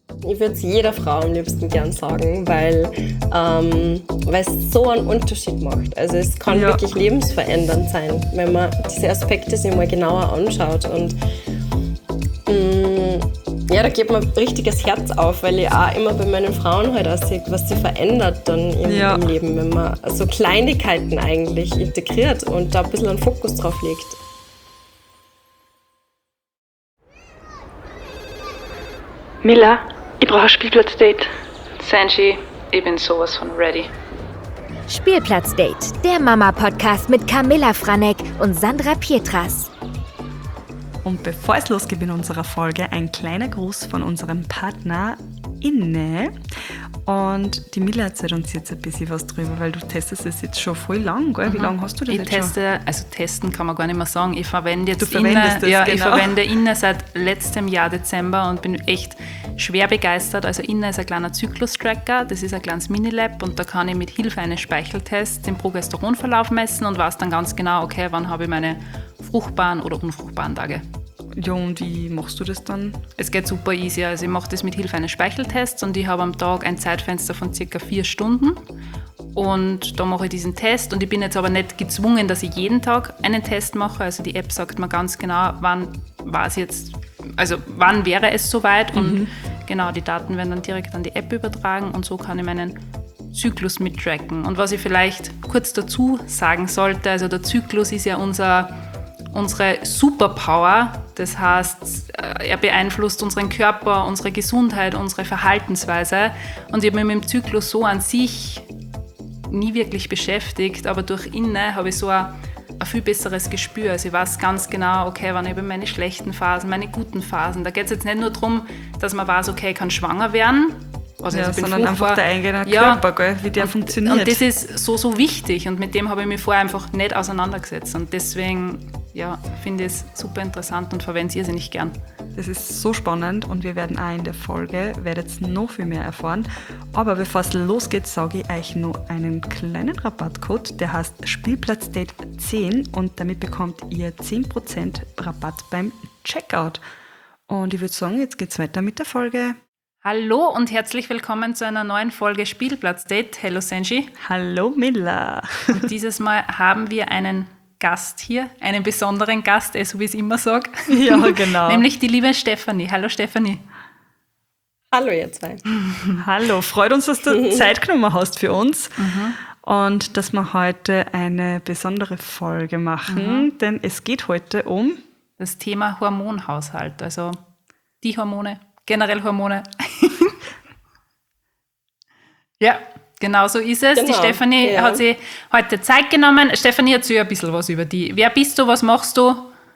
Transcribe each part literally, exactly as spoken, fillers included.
Ich würde es jeder Frau am liebsten gern sagen, weil ähm, weil es so einen Unterschied macht. Also es kann Ja. wirklich lebensverändernd sein, wenn man diese Aspekte sich mal genauer anschaut. Und mh, ja, da geht mir richtig das Herz auf, weil ich auch immer bei meinen Frauen halt auch sehe, was sie verändert dann im, Ja. im Leben, wenn man so Kleinigkeiten eigentlich integriert und da ein bisschen einen Fokus drauf legt. Mila, ich brauche ein Spielplatzdate. Sanji, ich bin sowas von ready. Spielplatzdate, der Mama-Podcast mit Camilla Franek und Sandra Pietras. Und bevor es losgeht in unserer Folge, ein kleiner Gruß von unserem Partner Inne. Und die Mila erzählt uns jetzt ein bisschen was drüber, weil du testest es jetzt schon voll lang, gell? Wie Mhm. lange hast du das Ich jetzt teste, also testen kann man gar nicht mehr sagen. Ich verwende jetzt Du verwendest Inne, das, ja, genau. ich verwende Inne seit letztem Jahr Dezember und bin echt schwer begeistert. Also Inne ist ein kleiner Zyklus-Tracker, das ist ein kleines Minilab und da kann ich mit Hilfe eines Speicheltests den Progesteronverlauf messen und weiß dann ganz genau, okay, wann habe ich meine fruchtbaren oder unfruchtbaren Tage. Ja, und wie machst du das dann? Es geht super easy. Also ich mache das mit Hilfe eines Speicheltests und ich habe am Tag ein Zeitfenster von circa vier Stunden. Und da mache ich diesen Test und ich bin jetzt aber nicht gezwungen, dass ich jeden Tag einen Test mache. Also die App sagt mir ganz genau, wann war es jetzt, also wann wäre es soweit. Und genau, die Daten werden dann direkt an die App übertragen und so kann ich meinen Zyklus mittracken. Und was ich vielleicht kurz dazu sagen sollte, also der Zyklus ist ja unser unsere Superpower, das heißt, er beeinflusst unseren Körper, unsere Gesundheit, unsere Verhaltensweise. Und ich habe mich mit dem Zyklus so an sich nie wirklich beschäftigt, aber durch Inne habe ich so ein, ein viel besseres Gespür. Also ich weiß ganz genau, okay, wann habe ich meine schlechten Phasen, meine guten Phasen. Da geht es jetzt nicht nur darum, dass man weiß, okay, ich kann schwanger werden. Also Ja, ich bin sondern einfach fruchtbar. der eigene Ja. Körper, gell? Wie der Und- funktioniert. Und das ist so, so wichtig und mit dem habe ich mich vorher einfach nicht auseinandergesetzt und deswegen ja, finde ich es super interessant und verwende es irrsinnig gern. Das ist so spannend und wir werden auch in der Folge, werdet noch viel mehr erfahren. Aber bevor es losgeht, sage ich euch noch einen kleinen Rabattcode, der heißt Spielplatzdate zehn und damit bekommt ihr zehn Prozent Rabatt beim Checkout. Und ich würde sagen, jetzt geht's weiter mit der Folge. Hallo und herzlich willkommen zu einer neuen Folge Spielplatzdate. Hello Sanji. Hallo Milla. Und dieses Mal haben wir einen Gast hier, einen besonderen Gast, so wie ich es immer sage. Ja, genau. Nämlich die liebe Stefanie. Hallo Stefanie. Hallo ihr zwei. Hallo, freut uns, dass du Zeit genommen hast für uns und dass wir heute eine besondere Folge machen, denn es geht heute um... Das Thema Hormonhaushalt, also die Hormone, generell Hormone. Ja, genau so ist es. Genau, Die Stefanie ja. hat sich heute Zeit genommen. Stefanie, erzähl ein bisschen was über die. Wer bist du, was machst du?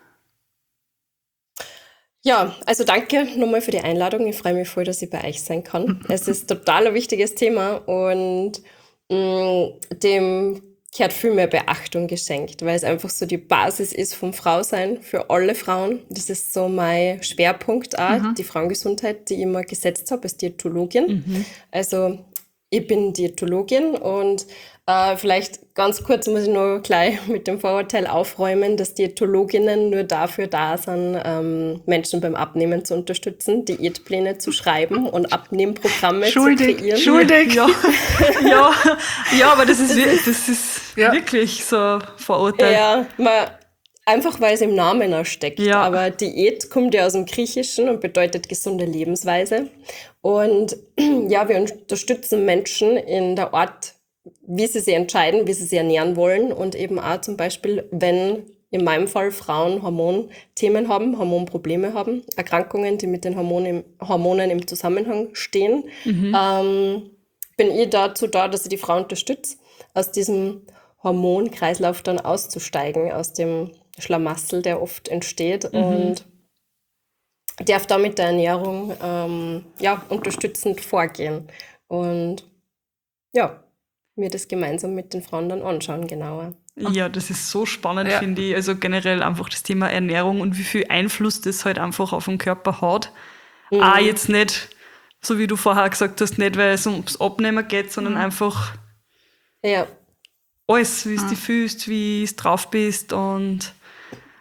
Ja, also danke nochmal für die Einladung. Ich freue mich voll, dass ich bei euch sein kann. Es ist total ein wichtiges Thema und mh, dem gehört viel mehr Beachtung geschenkt, weil es einfach so die Basis ist vom Frausein für alle Frauen. Das ist so mein Schwerpunkt auch, die Frauengesundheit, die ich immer gesetzt habe als Diätologin. Also ich bin Diätologin und äh, vielleicht ganz kurz muss ich noch gleich mit dem Vorurteil aufräumen, dass Diätologinnen nur dafür da sind, ähm, Menschen beim Abnehmen zu unterstützen, Diätpläne zu schreiben und Abnehmprogramme zu kreieren. schuldig. Ja, ja, ja, aber das ist, wir- das ist Ja. wirklich so ein Vorurteil. Ja, man, einfach weil es im Namen auch steckt. Ja. Aber Diät kommt ja aus dem Griechischen und bedeutet gesunde Lebensweise. Und ja, wir unterstützen Menschen in der Art, wie sie sich entscheiden, wie sie sich ernähren wollen. Und eben auch zum Beispiel, wenn in meinem Fall Frauen Hormonthemen haben, Hormonprobleme haben, Erkrankungen, die mit den Hormonen, Hormonen im Zusammenhang stehen, ähm, bin ich dazu da, dass ich die Frau unterstütze, aus diesem Hormonkreislauf dann auszusteigen, aus dem Schlamassel, der oft entsteht und darf da mit der Ernährung ähm, ja, unterstützend vorgehen und ja, mir das gemeinsam mit den Frauen dann anschauen, genauer. Ja, das ist so spannend, Ja. finde ich. Also generell einfach das Thema Ernährung und wie viel Einfluss das halt einfach auf den Körper hat. Auch jetzt nicht, so wie du vorher gesagt hast, nicht, weil es ums Abnehmen geht, sondern einfach Ja, alles, wie es dich fühlst, wie es drauf bist und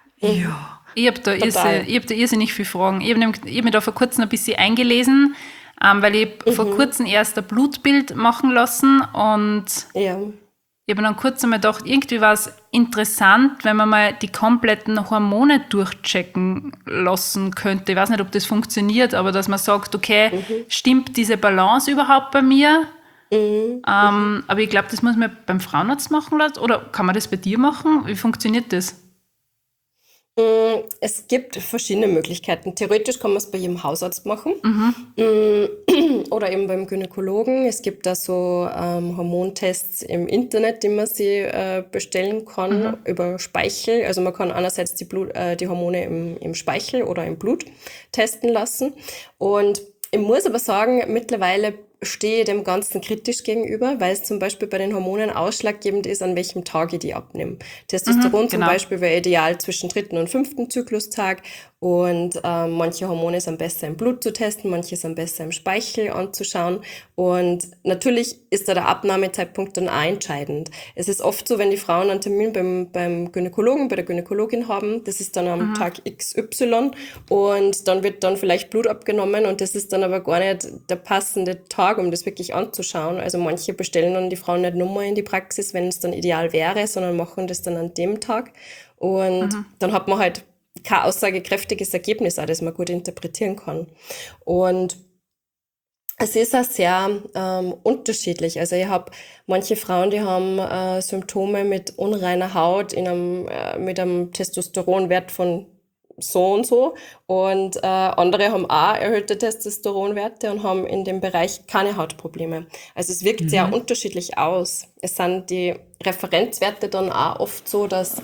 ja. Ich habe da, Total. irrsinnig- ich hab da irrsinnig viele Fragen. Ich habe hab mich da vor kurzem ein bisschen eingelesen. ähm, weil ich mhm. vor kurzem erst ein Blutbild machen lassen und Ja. ich habe dann kurz einmal gedacht, irgendwie war es interessant, wenn man mal die kompletten Hormone durchchecken lassen könnte. Ich weiß nicht, ob das funktioniert, aber dass man sagt, okay, mhm. stimmt diese Balance überhaupt bei mir? Mhm. Ähm, aber ich glaube, das muss man beim Frauenarzt machen lassen. Oder kann man das bei dir machen? Wie funktioniert das? Es gibt verschiedene Möglichkeiten. Theoretisch kann man es bei jedem Hausarzt machen mhm. oder eben beim Gynäkologen. Es gibt da so ähm, Hormontests im Internet, die man sie äh, bestellen kann mhm. über Speichel. Also man kann einerseits die, Blut, äh, die Hormone im, im Speichel oder im Blut testen lassen. Und ich muss aber sagen, mittlerweile stehe dem Ganzen kritisch gegenüber, weil es zum Beispiel bei den Hormonen ausschlaggebend ist, an welchem Tag ich die abnehme. Testosteron mhm, genau. zum Beispiel wäre ideal zwischen dritten und fünften Zyklustag und äh, manche Hormone sind besser im Blut zu testen, manche sind besser im Speichel anzuschauen und natürlich ist da der Abnahmezeitpunkt dann auch entscheidend. Es ist oft so, wenn die Frauen einen Termin beim, beim Gynäkologen, bei der Gynäkologin haben, das ist dann am mhm. Tag X Y und dann wird dann vielleicht Blut abgenommen und das ist dann aber gar nicht der passende Tag, um das wirklich anzuschauen. Also manche bestellen dann die Frauen nicht nur mal in die Praxis, wenn es dann ideal wäre, sondern machen das dann an dem Tag. Und mhm. dann hat man halt kein aussagekräftiges Ergebnis, auch, das man gut interpretieren kann. Und es ist auch sehr ähm, unterschiedlich. Also ich habe manche Frauen, die haben äh, Symptome mit unreiner Haut, in einem, äh, mit einem Testosteronwert von so und so und äh, andere haben auch erhöhte Testosteronwerte und haben in dem Bereich keine Hautprobleme. Also es wirkt mhm. sehr unterschiedlich aus. Es sind die Referenzwerte dann auch oft so, dass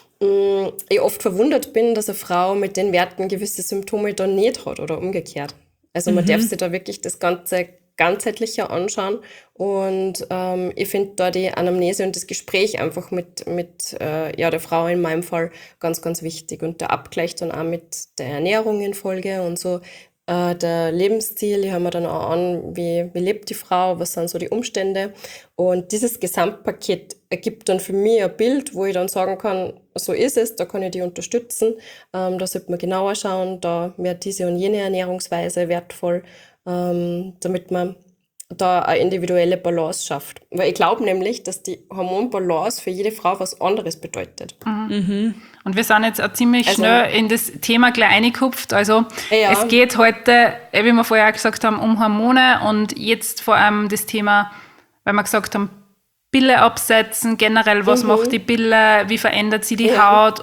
mh, ich oft verwundert bin, dass eine Frau mit den Werten gewisse Symptome dann nicht hat oder umgekehrt. Also man mhm. darf sich da wirklich das Ganze ganzheitlicher anschauen und ähm, ich finde da die Anamnese und das Gespräch einfach mit, mit äh, ja, der Frau in meinem Fall ganz, ganz wichtig und der Abgleich dann auch mit der Ernährung in Folge und so, äh, der Lebensstil, die haben wir dann auch an, wie, wie lebt die Frau, was sind so die Umstände und dieses Gesamtpaket ergibt dann für mich ein Bild, wo ich dann sagen kann, so ist es, da kann ich die unterstützen, ähm, da sollte man genauer schauen, da wäre diese und jene Ernährungsweise wertvoll, Ähm, damit man da eine individuelle Balance schafft. Weil ich glaube nämlich, dass die Hormonbalance für jede Frau was anderes bedeutet. Mhm. Und wir sind jetzt auch ziemlich also, schnell in das Thema gleich reingekupft. Also ja. es geht heute, wie wir vorher auch gesagt haben, um Hormone und jetzt vor allem das Thema, weil wir gesagt haben, Pille absetzen, generell, was mhm. macht die Pille, wie verändert sie die ja. Haut,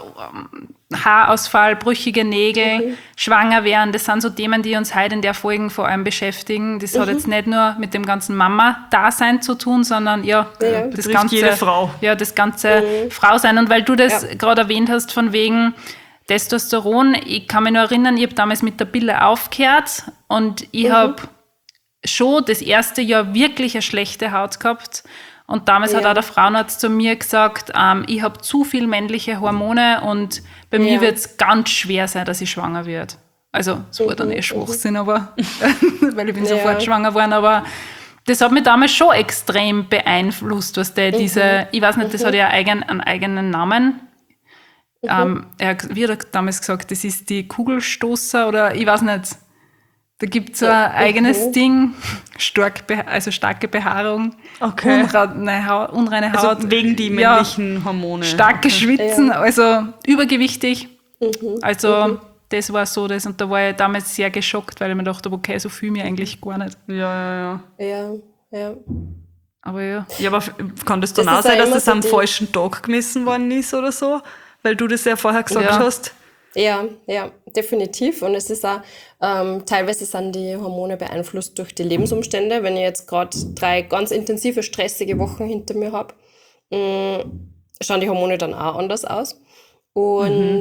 Haarausfall, brüchige Nägel, mhm. schwanger werden, das sind so Themen, die uns heute in der Folge vor allem beschäftigen. Das mhm. hat jetzt nicht nur mit dem ganzen Mama-Dasein zu tun, sondern ja, ja. das ganze jede Frau. Ja, das ganze mhm. Frausein. Und weil du das ja. gerade erwähnt hast, von wegen Testosteron, ich kann mich nur erinnern, ich habe damals mit der Pille aufgehört und ich mhm. habe schon das erste Jahr wirklich eine schlechte Haut gehabt. Und damals ja. hat auch der Frauenarzt zu mir gesagt, ähm, ich habe zu viel männliche Hormone und bei mir ja. wird es ganz schwer sein, dass ich schwanger werde. Also, es war dann eh Schwachsinn, aber, weil ich bin ja. sofort schwanger geworden, aber das hat mich damals schon extrem beeinflusst, was der mhm. diese, ich weiß nicht, das mhm. hat ja eigen, einen eigenen Namen. Mhm. Ähm, er, wie hat er damals gesagt, das ist die Kugelstoßer oder ich weiß nicht. Da gibt es so ein eigenes mhm. Ding, stark, also starke Behaarung, okay. unreine Haut, unreine Haut. Also wegen die männlichen ja, Hormone. Starke okay. Schwitzen, ja. also übergewichtig. Mhm. Also mhm. das war so das. Und da war ich damals sehr geschockt, weil ich mir dachte, okay, so fühle ich mich eigentlich gar nicht. Ja, ja, ja. Ja, ja. Aber ja. Ja, aber kann das dann das auch sein, dass das so am falschen Tag gemessen worden ist oder so? Weil du das ja vorher gesagt ja. hast. Ja, ja, definitiv. Und es ist auch, ähm, teilweise sind die Hormone beeinflusst durch die Lebensumstände. Wenn ich jetzt gerade drei ganz intensive, stressige Wochen hinter mir habe, mh, schauen die Hormone dann auch anders aus. Und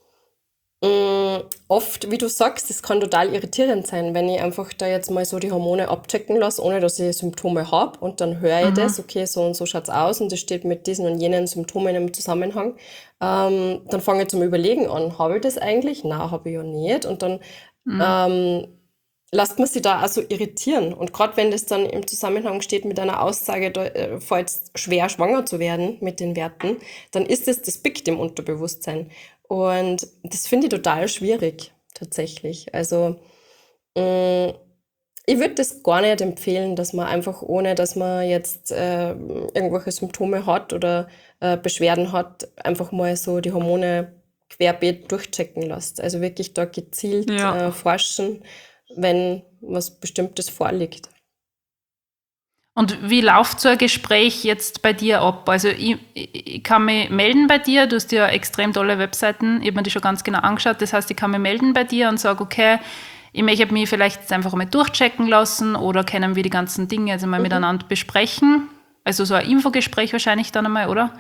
mhm. mh, oft, wie du sagst, das kann total irritierend sein, wenn ich einfach da jetzt mal so die Hormone abchecken lasse, ohne dass ich Symptome habe. Und dann höre ich mhm. das, okay, so und so schaut es aus und das steht mit diesen und jenen Symptomen im Zusammenhang. Ähm, dann fange ich zum Überlegen an, habe ich das eigentlich? Nein, habe ich ja nicht. Und dann mhm. ähm, lässt man sich da auch so irritieren. Und gerade wenn das dann im Zusammenhang steht mit einer Aussage, da äh, fällt es schwer, schwanger zu werden mit den Werten, dann ist es, das biegt im Unterbewusstsein. Und das finde ich total schwierig, tatsächlich. Also mh, Ich würde das gar nicht empfehlen, dass man einfach ohne, dass man jetzt äh, irgendwelche Symptome hat oder äh, Beschwerden hat, einfach mal so die Hormone querbeet durchchecken lässt. Also wirklich da gezielt Ja. äh, forschen, wenn was Bestimmtes vorliegt. Und wie läuft so ein Gespräch jetzt bei dir ab? Also ich, ich kann mich melden bei dir, du hast ja extrem tolle Webseiten, ich habe mir die schon ganz genau angeschaut, das heißt, ich kann mich melden bei dir und sage, okay, ich möchte mich vielleicht jetzt einfach mal durchchecken lassen oder können wir die ganzen Dinge also mal Mhm. miteinander besprechen? Also so ein Infogespräch wahrscheinlich dann einmal, oder?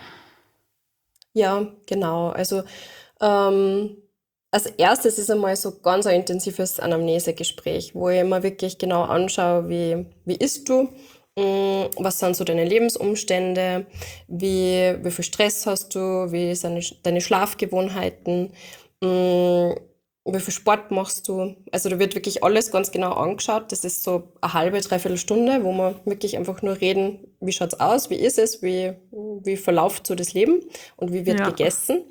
Ja, genau. Also ähm, als erstes ist einmal so ganz ein intensives Anamnesegespräch, wo ich mir wirklich genau anschaue, wie, wie isst du, Mm, was sind so deine Lebensumstände, wie, wie viel Stress hast du, wie sind deine deine Schlafgewohnheiten, mm, wie viel Sport machst du. Also da wird wirklich alles ganz genau angeschaut. Das ist so eine halbe, dreiviertel Stunde, wo wir wirklich einfach nur reden, wie schaut's aus, wie ist es, wie, wie verläuft so das Leben und wie wird Ja. gegessen.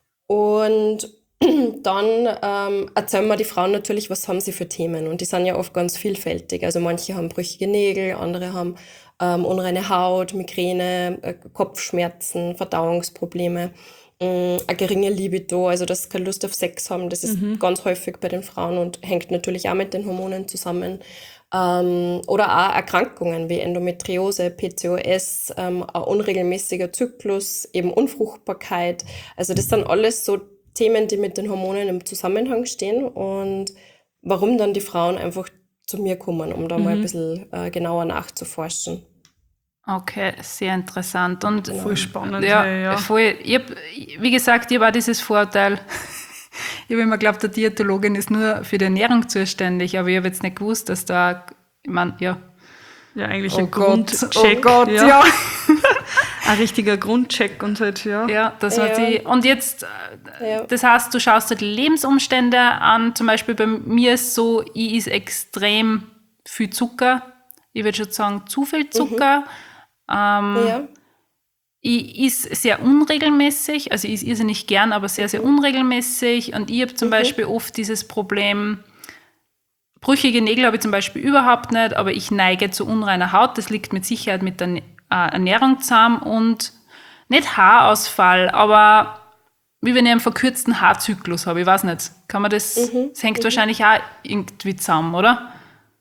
Und dann ähm, erzählen wir die Frauen natürlich, was haben sie für Themen. Und die sind ja oft ganz vielfältig. Also manche haben brüchige Nägel, andere haben ähm, unreine Haut, Migräne, äh, Kopfschmerzen, Verdauungsprobleme, mh, eine geringe Libido, also dass sie keine Lust auf Sex haben. Das ist ganz häufig bei den Frauen und hängt natürlich auch mit den Hormonen zusammen. Ähm, oder auch Erkrankungen wie Endometriose, P C O S, ähm, ein unregelmäßiger Zyklus, eben Unfruchtbarkeit. Also das sind alles so Themen, die mit den Hormonen im Zusammenhang stehen und warum dann die Frauen einfach zu mir kommen, um da mal ein bisschen äh, genauer nachzuforschen. Okay, sehr interessant. Und Genau. Voll spannend. ja, hey, ja. voll. Ich hab, wie gesagt, ich habe auch dieses Vorurteil. Ich habe immer geglaubt, der Diätologin ist nur für die Ernährung zuständig, aber ich habe jetzt nicht gewusst, dass da, ich meine, ja, Ja, eigentlich Oh ein Gott, Grundcheck. oh Gott, ja. Ein richtiger Grundcheck und halt, ja. ja, dass man Ja. die, und jetzt, äh, Ja. das heißt, du schaust dir die Lebensumstände an, zum Beispiel bei mir ist so, ich esse extrem viel Zucker, ich würde schon sagen, zu viel Zucker. Ja. Ich esse sehr unregelmäßig, also ich esse irrsinnig gern, aber sehr, sehr unregelmäßig. Und ich habe zum Beispiel oft dieses Problem, brüchige Nägel habe ich zum Beispiel überhaupt nicht, aber ich neige zu unreiner Haut. Das liegt mit Sicherheit mit der äh, Ernährung zusammen und nicht Haarausfall, aber wie wenn ich einen verkürzten Haarzyklus habe. Ich weiß nicht, kann man das, das hängt wahrscheinlich auch irgendwie zusammen, oder?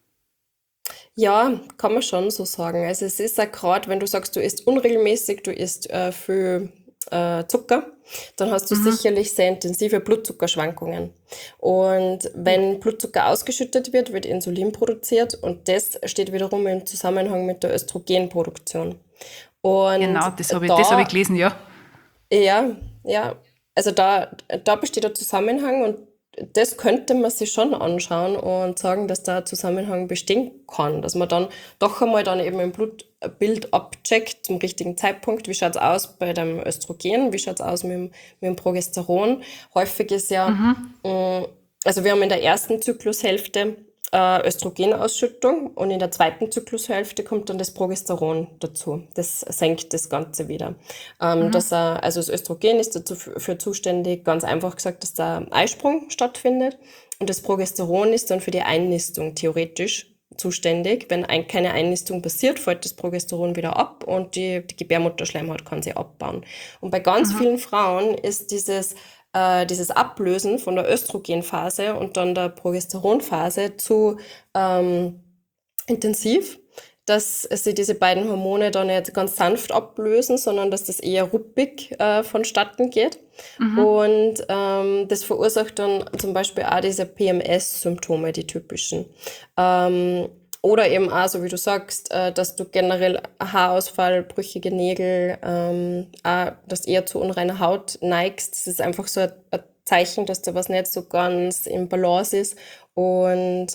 Ja, kann man schon so sagen. Also es ist ja gerade, wenn du sagst, du isst unregelmäßig, du isst äh, viel äh, Zucker, dann hast du sicherlich sehr intensive Blutzuckerschwankungen. Und wenn Blutzucker ausgeschüttet wird, wird Insulin produziert und das steht wiederum im Zusammenhang mit der Östrogenproduktion. Und Genau, das habe ich, da, das hab ich gelesen, ja. ja, ja, also da, da besteht ein Zusammenhang und das könnte man sich schon anschauen und sagen, dass da ein Zusammenhang bestehen kann, dass man dann doch einmal dann eben im Blutbild abcheckt zum richtigen Zeitpunkt, wie schaut's aus bei dem Östrogen, wie schaut's aus mit dem, mit dem Progesteron. Häufig ist ja, mh, also wir haben in der ersten Zyklushälfte äh, Östrogenausschüttung und in der zweiten Zyklushälfte kommt dann das Progesteron dazu. Das senkt das Ganze wieder. Ähm, dass, äh, also das Östrogen ist dafür zuständig, ganz einfach gesagt, dass der Eisprung stattfindet und das Progesteron ist dann für die Einnistung theoretisch zuständig. Wenn ein, keine Einnistung passiert, fällt das Progesteron wieder ab und die, die Gebärmutterschleimhaut kann sie abbauen. Und bei ganz vielen Frauen ist dieses äh, dieses Ablösen von der Östrogenphase und dann der Progesteronphase zu ähm, intensiv, dass sie diese beiden Hormone dann nicht ganz sanft ablösen, sondern dass das eher ruppig äh, vonstatten geht. Und ähm, das verursacht dann zum Beispiel auch diese P M S-Symptome, die typischen. Ähm, oder eben auch, so wie du sagst, äh, dass du generell Haarausfall, brüchige Nägel, ähm, auch, dass du eher zu unreiner Haut neigst. Das ist einfach so ein, ein Zeichen, dass da was nicht so ganz im Balance ist. Und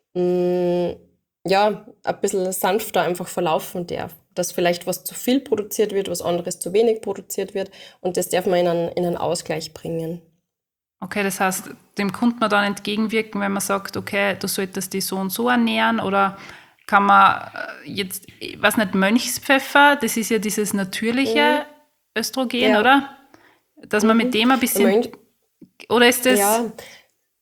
mh, ja, ein bisschen sanfter einfach verlaufen darf. Dass vielleicht was zu viel produziert wird, was anderes zu wenig produziert wird. Und das darf man in einen, in einen Ausgleich bringen. Okay, das heißt, dem konnte man dann entgegenwirken, wenn man sagt, okay, du solltest dich so und so ernähren, oder kann man äh, jetzt, ich weiß nicht, Mönchspfeffer, das ist ja dieses natürliche Östrogen, Ja. oder? Dass man mit dem ein bisschen, Mönch- oder ist das, Ja,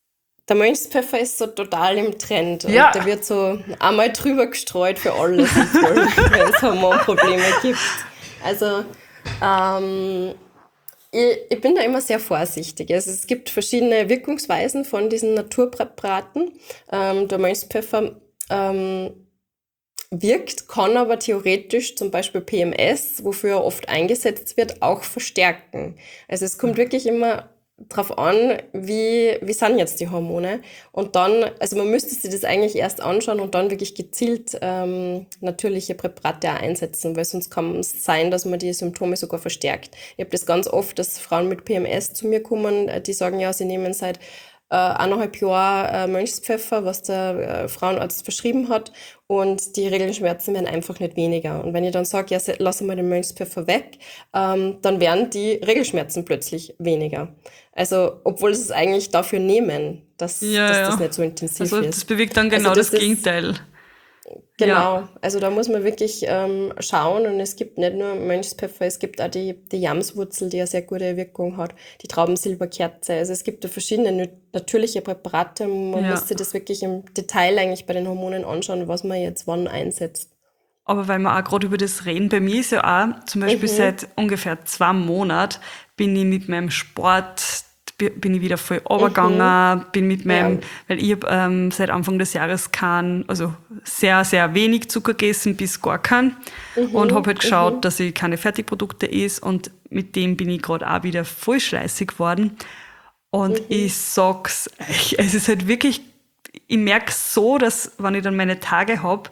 Der Mönchspfeffer ist so total im Trend. Und Ja. der wird so einmal drüber gestreut für alles, wenn es Hormonprobleme gibt. Also, ähm, ich, ich bin da immer sehr vorsichtig. Also es gibt verschiedene Wirkungsweisen von diesen Naturpräparaten. Ähm, der Mönchspfeffer ähm, wirkt, kann aber theoretisch zum Beispiel P M S, wofür er oft eingesetzt wird, auch verstärken. Also es kommt wirklich immer drauf an, wie, wie sind jetzt die Hormone. Und dann, also man müsste sich das eigentlich erst anschauen und dann wirklich gezielt ähm, natürliche Präparate auch einsetzen, weil sonst kann es sein, dass man die Symptome sogar verstärkt. Ich habe das ganz oft, dass Frauen mit P M S zu mir kommen, die sagen, ja, sie nehmen seit äh, eineinhalb Jahren äh, Mönchspfeffer, was der äh, Frauenarzt verschrieben hat, und die Regelschmerzen werden einfach nicht weniger. Und wenn ich dann sage, ja, lass mal den Mönchspfeffer weg, ähm, dann werden die Regelschmerzen plötzlich weniger. Also, obwohl sie es eigentlich dafür nehmen, dass, Ja, dass ja. das nicht so intensiv Also ist. das bewirkt dann genau Also das, das ist- Gegenteil. Genau, Ja. also da muss man wirklich ähm, schauen, und es gibt nicht nur Mönchspfeffer, es gibt auch die, die Jamswurzel, die eine sehr gute Wirkung hat, die Traubensilberkerze, also es gibt da verschiedene nat- natürliche Präparate, man Ja. muss sich das wirklich im Detail eigentlich bei den Hormonen anschauen, was man jetzt wann einsetzt. Aber weil wir auch gerade über das reden, bei mir ist ja auch zum Beispiel Mhm. seit ungefähr zwei Monaten bin ich mit meinem Sport, bi- bin ich wieder voll runtergegangen, bin mit meinem, Mhm. Ja. weil ich hab, ähm, seit Anfang des Jahres kein, also sehr, sehr wenig Zucker gegessen, bis gar keinen. Mhm. Und habe halt geschaut, dass ich keine Fertigprodukte esse, und mit dem bin ich gerade auch wieder voll schleißig geworden. Und Mhm. ich sag's euch, es ist halt wirklich, ich merke so, dass, wenn ich dann meine Tage hab,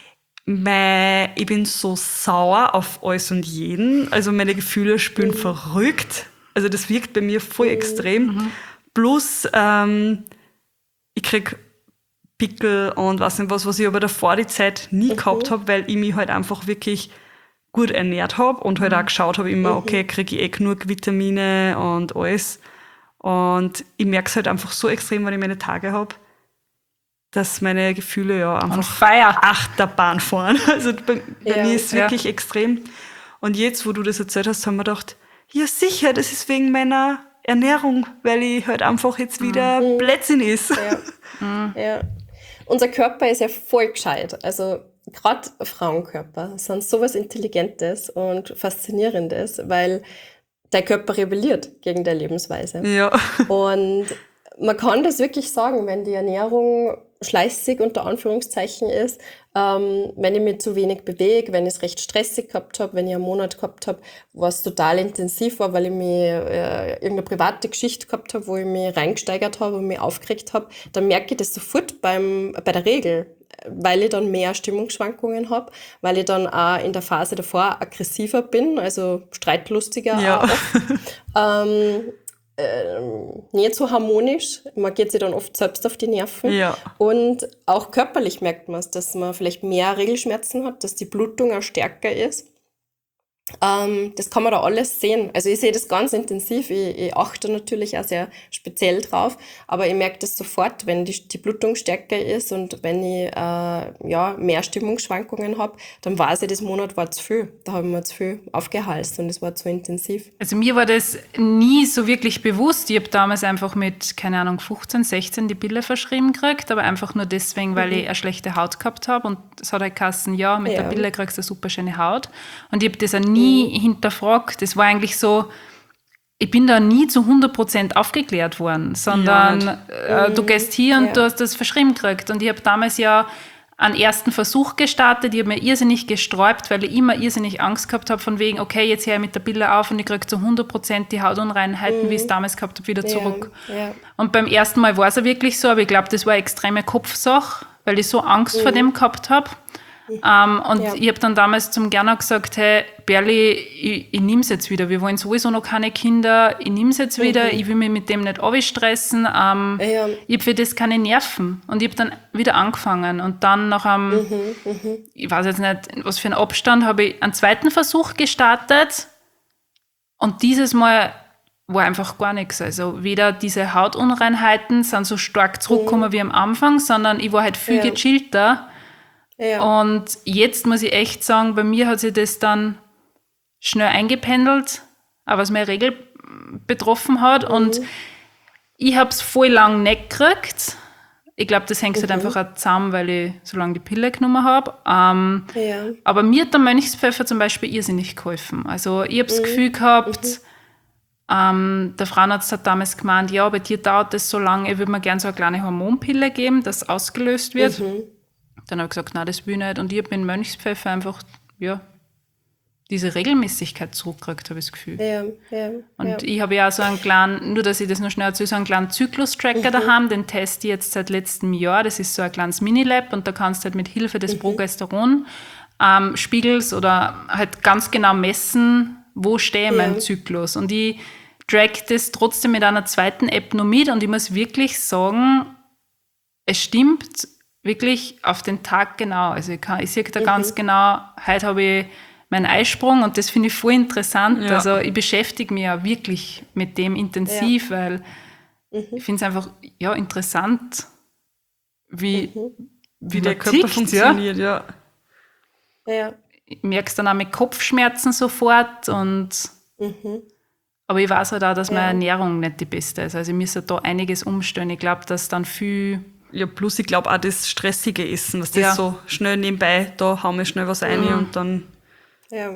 Mei, ich bin so sauer auf alles und jeden. Also meine Gefühle spüren verrückt. Also das wirkt bei mir voll extrem. Plus ähm, ich krieg Pickel und was nicht was, was ich aber davor die Zeit nie gehabt habe, weil ich mich halt einfach wirklich gut ernährt habe und halt auch geschaut habe immer, okay, kriege ich eh genug Vitamine und alles. Und ich merke es halt einfach so extrem, wenn ich meine Tage habe, dass meine Gefühle ja On einfach fire. Achterbahn fahren. Also bei, bei Ja, mir ist es ja. wirklich extrem. Und jetzt, wo du das erzählt hast, haben wir gedacht, ja sicher, das ist wegen meiner Ernährung, weil ich halt einfach jetzt wieder Blödsinn ist. Ja. Ja. Unser Körper ist ja voll gescheit. Also gerade Frauenkörper sind sowas Intelligentes und Faszinierendes, weil der Körper rebelliert gegen der Lebensweise. Ja. Und man kann das wirklich sagen, wenn die Ernährung schleißig unter Anführungszeichen ist, ähm, wenn ich mich zu wenig bewege, wenn ich es recht stressig gehabt habe, wenn ich einen Monat gehabt habe, was total intensiv war, weil ich mir äh, irgendeine private Geschichte gehabt habe, wo ich mich reingesteigert habe und mich aufgeregt habe, dann merke ich das sofort beim, bei der Regel, weil ich dann mehr Stimmungsschwankungen habe, weil ich dann auch in der Phase davor aggressiver bin, also streitlustiger Ja. auch oft. ähm, ähm, nicht so harmonisch. Man geht sich dann oft selbst auf die Nerven. Ja. Und auch körperlich merkt man es, dass man vielleicht mehr Regelschmerzen hat, dass die Blutung auch stärker ist. Ähm, das kann man da alles sehen. Also ich sehe das ganz intensiv. Ich, ich achte natürlich auch sehr speziell drauf, aber ich merke das sofort, wenn die, die Blutung stärker ist und wenn ich äh, ja, mehr Stimmungsschwankungen habe, dann weiß ich, das Monat war zu viel. Da habe ich mir zu viel aufgehalst und es war zu intensiv. Also mir war das nie so wirklich bewusst. Ich habe damals einfach mit, keine Ahnung, fünfzehn, sechzehn die Pille verschrieben gekriegt, aber einfach nur deswegen, weil ich eine schlechte Haut gehabt habe. Und es hat halt geheißen, ja, mit Ja. der Pille kriegst du eine super schöne Haut. Und ich habe das auch nie hinterfragt. Das war eigentlich so, ich bin da nie zu hundert Prozent aufgeklärt worden, sondern Ja, äh, du gehst hier und Ja. du hast das verschrieben gekriegt. Und ich habe damals ja einen ersten Versuch gestartet. Ich habe mir irrsinnig gesträubt, weil ich immer irrsinnig Angst gehabt habe, von wegen, okay, jetzt höre ich mit der Pille auf und ich kriege zu hundert Prozent die Hautunreinheiten, wie ich es damals gehabt habe, wieder zurück. Ja, ja. Und beim ersten Mal war es ja wirklich so, aber ich glaube, das war eine extreme Kopfsache, weil ich so Angst vor dem gehabt habe. Ähm, und Ja. ich habe dann damals zum Gernot gesagt, hey, Berli, ich, ich nehme es jetzt wieder. Wir wollen sowieso noch keine Kinder. Ich nehme es jetzt wieder. Ich will mich mit dem nicht stressen. Ähm, Ja. Ich habe für das keine Nerven. Und ich habe dann wieder angefangen. Und dann nach einem, ich weiß jetzt nicht, was für einen Abstand, habe ich einen zweiten Versuch gestartet. Und dieses Mal war einfach gar nichts. Also weder diese Hautunreinheiten sind so stark zurückgekommen wie am Anfang, sondern ich war halt viel Ja. gechillter. Ja. Und jetzt muss ich echt sagen, bei mir hat sich das dann schnell eingependelt, auch was meine Regel betroffen hat. Und ich habe es voll lang nicht gekriegt. Ich glaube, das hängt Mhm. halt einfach auch zusammen, weil ich so lange die Pille genommen habe. Ähm, Ja. aber mir hat der Mönchspfeffer zum Beispiel irrsinnig geholfen. Also ich habe das Gefühl gehabt, ähm, der Frauenarzt hat damals gemeint, ja, bei dir dauert das so lange, ich würde mir gerne so eine kleine Hormonpille geben, das ausgelöst wird. Mhm. Dann habe ich gesagt, nein, das will ich nicht. Und ich habe mit dem Mönchspfeffer einfach, ja, diese Regelmäßigkeit zurückgekriegt, habe ich das Gefühl. Ja, ja, Und ja. ich habe ja auch so einen kleinen, nur dass ich das noch schnell erzähle, so einen kleinen Zyklus-Tracker Mhm. daheim, den teste ich jetzt seit letztem Jahr. Das ist so ein kleines Minilab und da kannst du halt mit Hilfe des Mhm. Progesteron ähm, Spiegels oder halt ganz genau messen, wo stehe ich in Ja. meinem Zyklus. Und ich track das trotzdem mit einer zweiten App noch mit und ich muss wirklich sagen, es stimmt wirklich auf den Tag genau. Also ich, kann, ich sehe da Mhm. ganz genau, heute habe ich meinen Eisprung und das finde ich voll interessant. Ja. Also ich beschäftige mich ja wirklich mit dem intensiv, weil Mhm. ich finde es einfach ja, interessant, wie, Mhm. wie, Wie der man Körper tickt, funktioniert, ja. Ja. Ich merke es dann auch mit Kopfschmerzen sofort und Mhm. aber ich weiß halt auch, dass meine Ja. Ernährung nicht die beste ist. Also ich muss da einiges umstellen. Ich glaube, dass dann viel Ja, plus ich glaube auch das stressige Essen, dass das Ja. so schnell nebenbei, da hauen wir schnell was rein Mhm. und dann, Ja.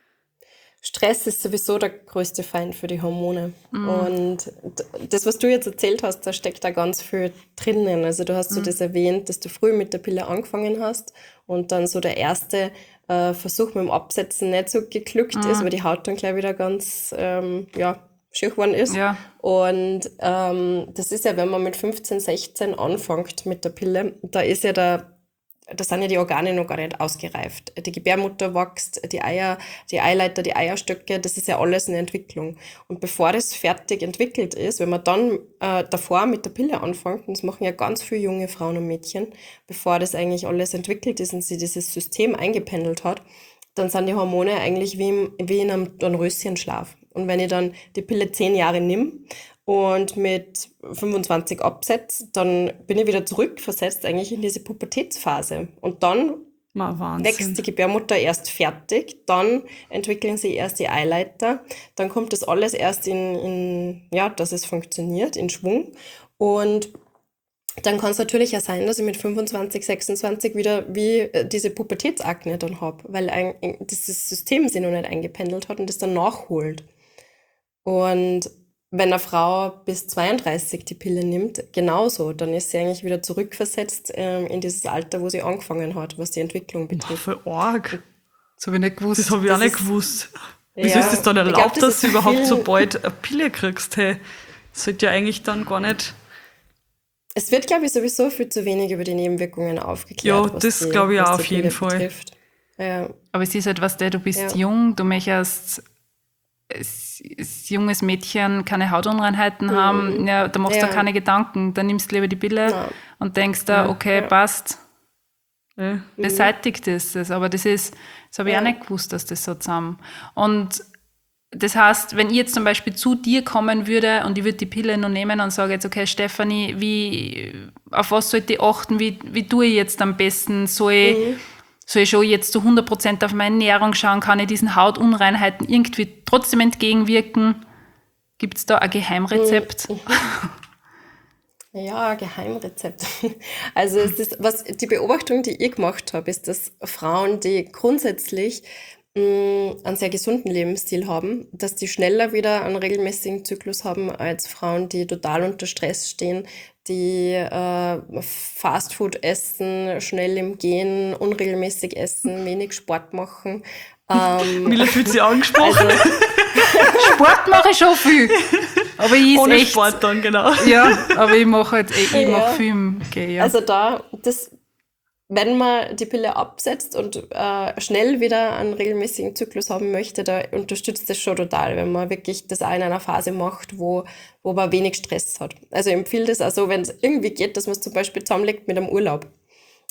Stress ist sowieso der größte Feind für die Hormone. Und d- das, was du jetzt erzählt hast, da steckt da ganz viel drinnen. Also du hast so das erwähnt, dass du früh mit der Pille angefangen hast und dann so der erste äh, Versuch mit dem Absetzen nicht so geglückt ist, weil die Haut dann gleich wieder ganz, ähm, ja, schier geworden ist. Ja. Und ähm, das ist ja, wenn man mit fünfzehn, sechzehn anfängt mit der Pille, da ist ja der da sind ja die Organe noch gar nicht ausgereift. Die Gebärmutter wächst, die Eier, die Eileiter, die Eierstöcke, das ist ja alles eine Entwicklung. Und bevor das fertig entwickelt ist, wenn man dann äh, davor mit der Pille anfängt, und das machen ja ganz viele junge Frauen und Mädchen, bevor das eigentlich alles entwickelt ist und sie dieses System eingependelt hat, dann sind die Hormone eigentlich wie, im, wie in einem Dornröschenschlaf. Und wenn ich dann die Pille zehn Jahre nimm und mit fünfundzwanzig absetze, dann bin ich wieder zurückversetzt eigentlich in diese Pubertätsphase. Und dann ma, Wahnsinn. wächst die Gebärmutter erst fertig, dann entwickeln sie erst die Eileiter, dann kommt das alles erst in, in ja, dass es funktioniert, in Schwung. Und dann kann es natürlich auch sein, dass ich mit fünfundzwanzig, sechsundzwanzig wieder wie äh, diese Pubertätsakne dann habe, weil ein, dieses System sich noch nicht eingependelt hat und das dann nachholt. Und wenn eine Frau bis zweiunddreißig die Pille nimmt, genauso, dann ist sie eigentlich wieder zurückversetzt ähm, in dieses Alter, wo sie angefangen hat, was die Entwicklung Boah, betrifft. voll arg. Das habe ich nicht gewusst. Das habe ich Das auch nicht ist- gewusst. Wieso Ja, ist das dann ich erlaubt, glaub, das dass ist du überhaupt vielen- so bald eine Pille kriegst? Hey, das sollte ja eigentlich dann gar nicht. Es wird, glaube ich, sowieso viel zu wenig über die Nebenwirkungen aufgeklärt. Ja, was das die- glaube ich was auch die auf jeden Pille Fall. betrifft. Ja, Aber es ist halt was, der, du bist Ja. jung, du möchtest als, als junges Mädchen keine Hautunreinheiten haben, ja, da machst du Ja. dir keine Gedanken, dann nimmst du lieber die Pille Nein. und denkst da, okay, passt, Ja. beseitigt ist es. Aber das ist, das habe ich Ja. auch nicht gewusst, dass das so zusammen. Und das heißt, wenn ich jetzt zum Beispiel zu dir kommen würde und ich würde die Pille noch nehmen und sage jetzt, okay, Stefanie, wie, auf was sollte ich achten, wie, wie tue ich jetzt am besten, soll ich, soll ich schon jetzt zu hundert Prozent auf meine Ernährung schauen, kann ich diesen Hautunreinheiten irgendwie trotzdem entgegenwirken? Gibt es da ein Geheimrezept? Ja, Geheimrezept. Also es ist, was die Beobachtung, die ich gemacht habe, ist, dass Frauen, die grundsätzlich mh, einen sehr gesunden Lebensstil haben, dass die schneller wieder einen regelmäßigen Zyklus haben als Frauen, die total unter Stress stehen, die äh, Fastfood essen, schnell im Gehen, unregelmäßig essen, wenig Sport machen. Ähm, Mila fühlt sich angesprochen. also, Sport mache ich schon viel. Aber ich ist Ohne echt, Sport dann, genau. Ja, aber ich mache halt, ich, ich Ja. mache viel im Gehen, ja. Also da, das, wenn man die Pille absetzt und äh, schnell wieder einen regelmäßigen Zyklus haben möchte, da unterstützt das schon total, wenn man wirklich das auch in einer Phase macht, wo, wo man wenig Stress hat. Also ich empfehle das also, wenn es irgendwie geht, dass man es zum Beispiel zusammenlegt mit einem Urlaub.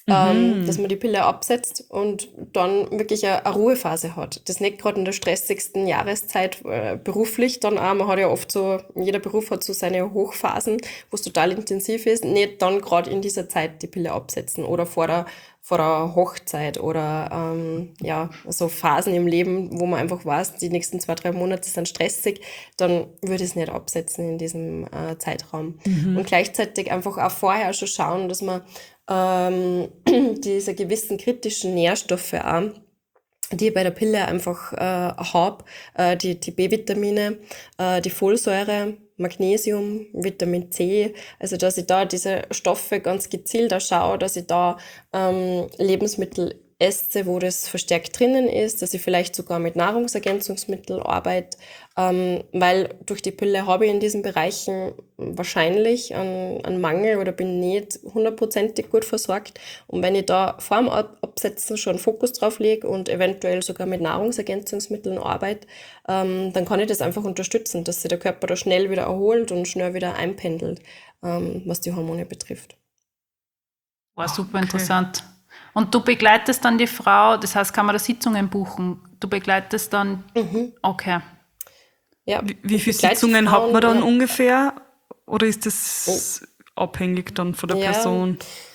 ähm, dass man die Pille absetzt und dann wirklich eine, eine Ruhephase hat. Das nicht gerade in der stressigsten Jahreszeit äh, beruflich, dann auch, man hat ja oft so, jeder Beruf hat so seine Hochphasen, wo es total intensiv ist, nicht dann gerade in dieser Zeit die Pille absetzen oder vor der, vor der Hochzeit oder ähm, ja, so Phasen im Leben, wo man einfach weiß, die nächsten zwei, drei Monate sind stressig, dann würde ich es nicht absetzen in diesem äh, Zeitraum. Mhm. Und gleichzeitig einfach auch vorher schon schauen, dass man ähm, diese gewissen kritischen Nährstoffe auch, die ich bei der Pille einfach äh, habe, äh, die, die B-Vitamine, äh, die Folsäure, Magnesium, Vitamin C, also dass ich da diese Stoffe ganz gezielt auch schaue, dass ich da ähm, Lebensmittel esse, wo das verstärkt drinnen ist, dass ich vielleicht sogar mit Nahrungsergänzungsmitteln arbeite, ähm, weil durch die Pille habe ich in diesen Bereichen wahrscheinlich einen, einen Mangel oder bin nicht hundertprozentig gut versorgt. Und wenn ich da vor dem Absetzen schon Fokus drauf lege und eventuell sogar mit Nahrungsergänzungsmitteln arbeite, ähm, dann kann ich das einfach unterstützen, dass sich der Körper da schnell wieder erholt und schnell wieder einpendelt, ähm, was die Hormone betrifft. War super okay. Interessant. Und du begleitest dann die Frau, das heißt, kann man da Sitzungen buchen? Du begleitest dann, mhm. okay. Ja, wie, wie viele Sitzungen Frauen, hat man dann ja. ungefähr? Oder ist das oh. abhängig dann von der ja. Person?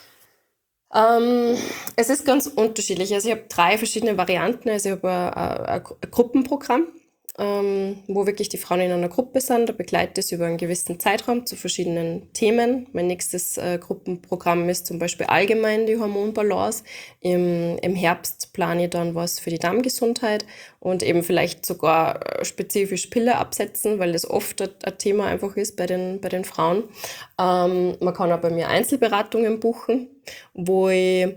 Ähm, es ist ganz unterschiedlich. Also ich habe drei verschiedene Varianten. Also ich habe ein, ein, ein Gruppenprogramm, ähm, wo wirklich die Frauen in einer Gruppe sind. Da begleite ich über einen gewissen Zeitraum zu verschiedenen Themen. Mein nächstes äh, Gruppenprogramm ist zum Beispiel allgemein die Hormonbalance. Im, im Herbst plane ich dann was für die Darmgesundheit und eben vielleicht sogar spezifisch Pille absetzen, weil das oft ein, ein Thema einfach ist bei den, bei den Frauen. Ähm, man kann auch bei mir Einzelberatungen buchen, wo ich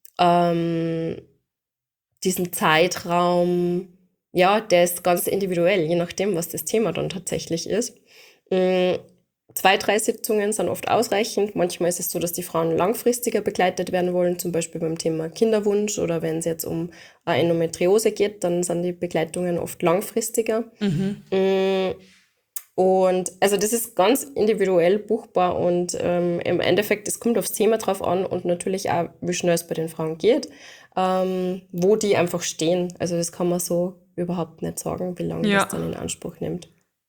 ähm, diesen Zeitraum, ja, der ist ganz individuell, je nachdem, was das Thema dann tatsächlich ist. Mhm. Zwei, drei Sitzungen sind oft ausreichend. Manchmal ist es so, dass die Frauen langfristiger begleitet werden wollen, zum Beispiel beim Thema Kinderwunsch oder wenn es jetzt um Endometriose geht, dann sind die Begleitungen oft langfristiger. Mhm. Mhm. Und also das ist ganz individuell buchbar und ähm, im Endeffekt, es kommt aufs Thema drauf an und natürlich auch, wie schnell es bei den Frauen geht, ähm, wo die einfach stehen. Also das kann man so überhaupt nicht sagen, wie lange ja. das dann in Anspruch nimmt.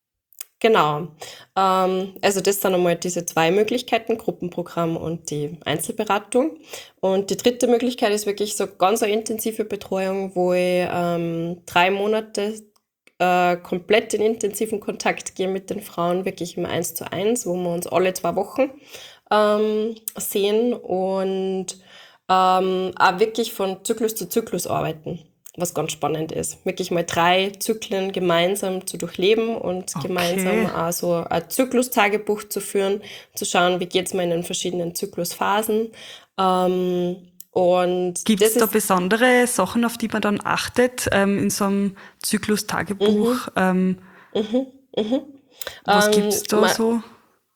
Genau. Ähm, also das sind einmal diese zwei Möglichkeiten, Gruppenprogramm und die Einzelberatung. Und die dritte Möglichkeit ist wirklich so ganz eine intensive Betreuung, wo ich ähm, drei Monate äh, komplett in intensiven Kontakt gehe mit den Frauen, wirklich im Eins zu Eins, wo wir uns alle zwei Wochen ähm, sehen und ähm, auch wirklich von Zyklus zu Zyklus arbeiten. Was ganz spannend ist. Wirklich mal drei Zyklen gemeinsam zu durchleben und okay. gemeinsam auch so ein Zyklustagebuch zu führen, zu schauen, wie geht's mir in den verschiedenen Zyklusphasen. Ähm, und gibt es da besondere Sachen, auf die man dann achtet ähm, in so einem Zyklustagebuch? Mhm. Ähm, mhm. Mhm. Was ähm, gibt's da man, so?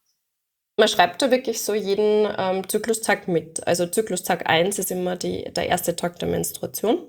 Man schreibt da wirklich so jeden ähm, Zyklustag mit. Also Zyklustag eins ist immer die, der erste Tag der Menstruation.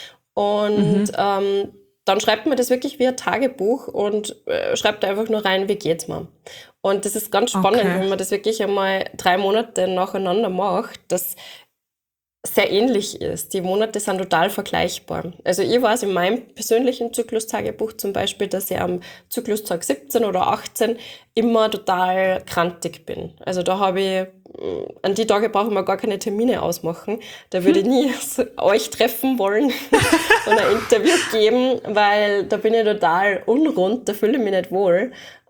Und mhm. ähm, dann schreibt man das wirklich wie ein Tagebuch und äh, schreibt einfach nur rein, wie geht's mir. Und das ist ganz spannend, okay. wenn man das wirklich einmal drei Monate nacheinander macht, dass sehr ähnlich ist. Die Monate sind total vergleichbar. Also ich weiß in meinem persönlichen Zyklustagebuch zum Beispiel, dass ich am Zyklustag siebzehn oder achtzehn immer total krantig bin. Also da habe ich, an die Tage brauchen wir gar keine Termine ausmachen. Da würde ich nie euch treffen wollen und ein Interview geben, weil da bin ich total unrund, da fühle ich mich nicht wohl.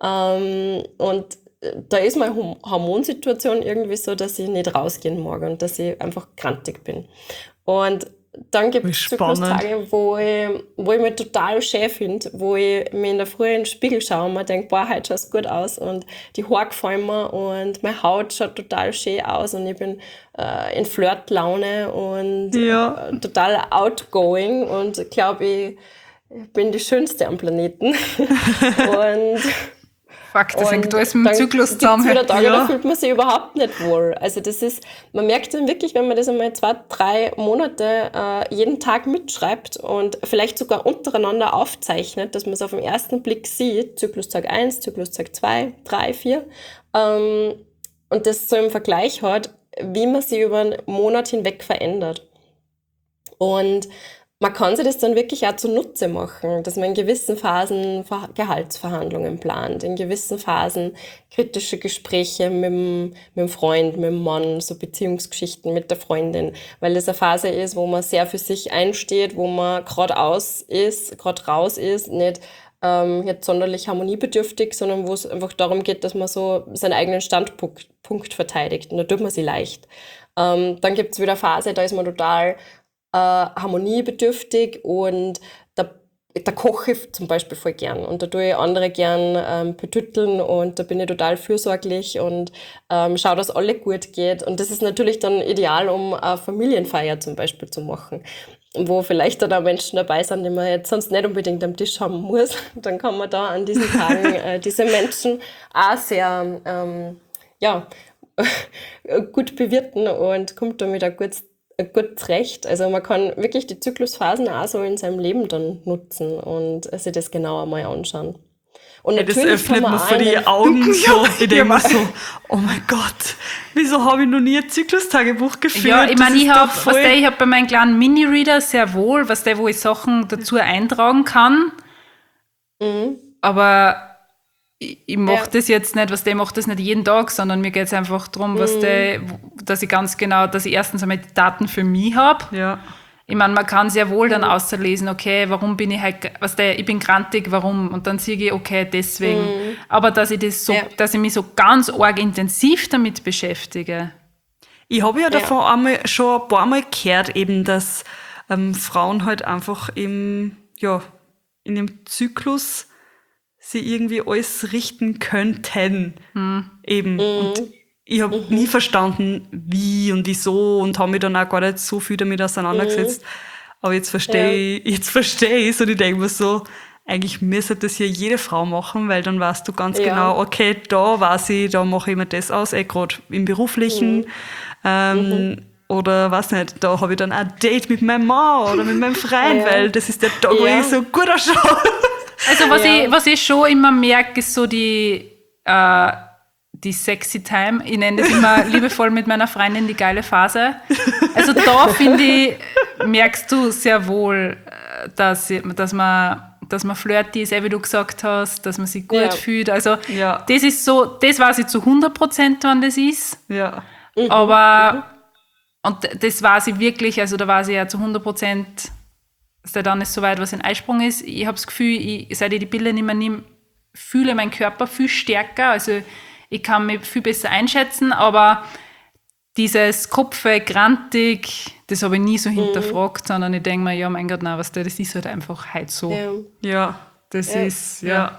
Und da ist meine Hormonsituation irgendwie so, dass ich nicht rausgehen mag und dass ich einfach krantig bin. Und dann gibt es Zyklustage, wo ich, wo ich mich total schön finde, wo ich mir in der Früh in den Spiegel schaue und mir denke, boah, heute schaut es gut aus und die Haare gefallen mir und meine Haut schaut total schön aus und ich bin äh, in Flirtlaune und ja. äh, total outgoing und glaube, ich bin die Schönste am Planeten. und Fuck, das hängt alles mit dem Zyklus zusammen. Wieder Tage, ja. Da fühlt man sich überhaupt nicht wohl. Also das ist, man merkt dann wirklich, wenn man das einmal zwei, drei Monate äh, jeden Tag mitschreibt und vielleicht sogar untereinander aufzeichnet, dass man es auf den ersten Blick sieht, Zyklustag eins, Zyklustag zwei, drei, vier, ähm, und das so im Vergleich hat, wie man sich über einen Monat hinweg verändert. Und man kann sich das dann wirklich auch zunutze machen, dass man in gewissen Phasen Ver- Gehaltsverhandlungen plant, in gewissen Phasen kritische Gespräche mit dem, mit dem Freund, mit dem Mann, so Beziehungsgeschichten mit der Freundin, weil das eine Phase ist, wo man sehr für sich einsteht, wo man gerade aus ist, gerade raus ist, nicht ähm, jetzt sonderlich harmoniebedürftig, sondern wo es einfach darum geht, dass man so seinen eigenen Standpunkt Punkt verteidigt und da tut man sie leicht. Ähm, dann gibt es wieder eine Phase, da ist man total äh, harmoniebedürftig und da, da koche ich zum Beispiel voll gern und da tue ich andere gern ähm, betütteln und da bin ich total fürsorglich und ähm, schaue, dass alle gut geht und das ist natürlich dann ideal, um eine Familienfeier zum Beispiel zu machen, wo vielleicht dann auch Menschen dabei sind, die man jetzt sonst nicht unbedingt am Tisch haben muss. Dann kann man da an diesen Tagen äh, diese Menschen auch sehr ähm, ja, gut bewirten und kommt damit auch gut gut zurecht. Also man kann wirklich die Zyklusphasen auch so in seinem Leben dann nutzen und sich das genauer mal anschauen. Und Ja, das natürlich öffnet kann man mir auch für die einen- Augen so. Ich denke mir so, oh mein Gott, wieso habe ich noch nie ein Zyklustagebuch geführt? Ja, ich Das meine, ist ich doch habe voll- was der, ich hab bei meinem kleinen Mini-Reader sehr wohl, was der, wo ich Sachen dazu eintragen kann. Aber ich, ich mache Ja. das jetzt nicht, was der macht das nicht jeden Tag, sondern mir geht es einfach darum, was der, dass ich ganz genau, dass ich erstens einmal die Daten für mich habe. Ja. Ich meine, man kann sehr wohl dann auslesen, okay, warum bin ich halt, was der, ich bin grantig, warum? Und dann sehe ich, okay, deswegen. Aber dass ich das so, Ja. dass ich mich so ganz arg intensiv damit beschäftige. Ich habe ja davon einmal schon ein paar Mal gehört, eben, dass ähm, Frauen halt einfach im, ja, in dem Zyklus sie irgendwie alles richten könnten. Eben. Und ich habe nie verstanden, wie und wieso und habe mich dann auch gar nicht so viel damit auseinandergesetzt. Aber jetzt verstehe ich, jetzt verstehe ich es und ich denke mir so, eigentlich müsste das hier jede Frau machen, weil dann weißt du ganz Ja. genau, okay, da weiß ich, da mache ich mir das aus, eh gerade im Beruflichen. Ähm, Oder weiß nicht, da habe ich dann ein Date mit meinem Mann oder mit meinem Freund, Ja. weil das ist der Tag, wo Ja. ich so gut ausschaue. Also was, Ja. ich, was ich schon immer merke, ist so die, äh, die sexy Time. Ich nenne das immer liebevoll mit meiner Freundin die geile Phase. Also da, finde ich, merkst du sehr wohl, äh, dass, dass man dass man flirty ist, eh, wie du gesagt hast, dass man sich gut Ja. fühlt. Also Ja. das ist so, das weiß ich zu hundert Prozent, wann das ist. Ja. Aber, und das weiß ich wirklich, also da weiß ich ja zu hundert Prozent, dass der dann ist so weit, was ein Eisprung ist. Ich habe das Gefühl, ich, seit ich die Bilder nicht mehr nehme, fühle meinen Körper viel stärker. Also ich kann mich viel besser einschätzen, aber dieses Kopfe, grantig, das habe ich nie so hinterfragt, sondern ich denke mir, ja, mein Gott, nein, was der, das ist halt einfach halt so. Ja, Ja. Das Ja. ist, ja. Ja.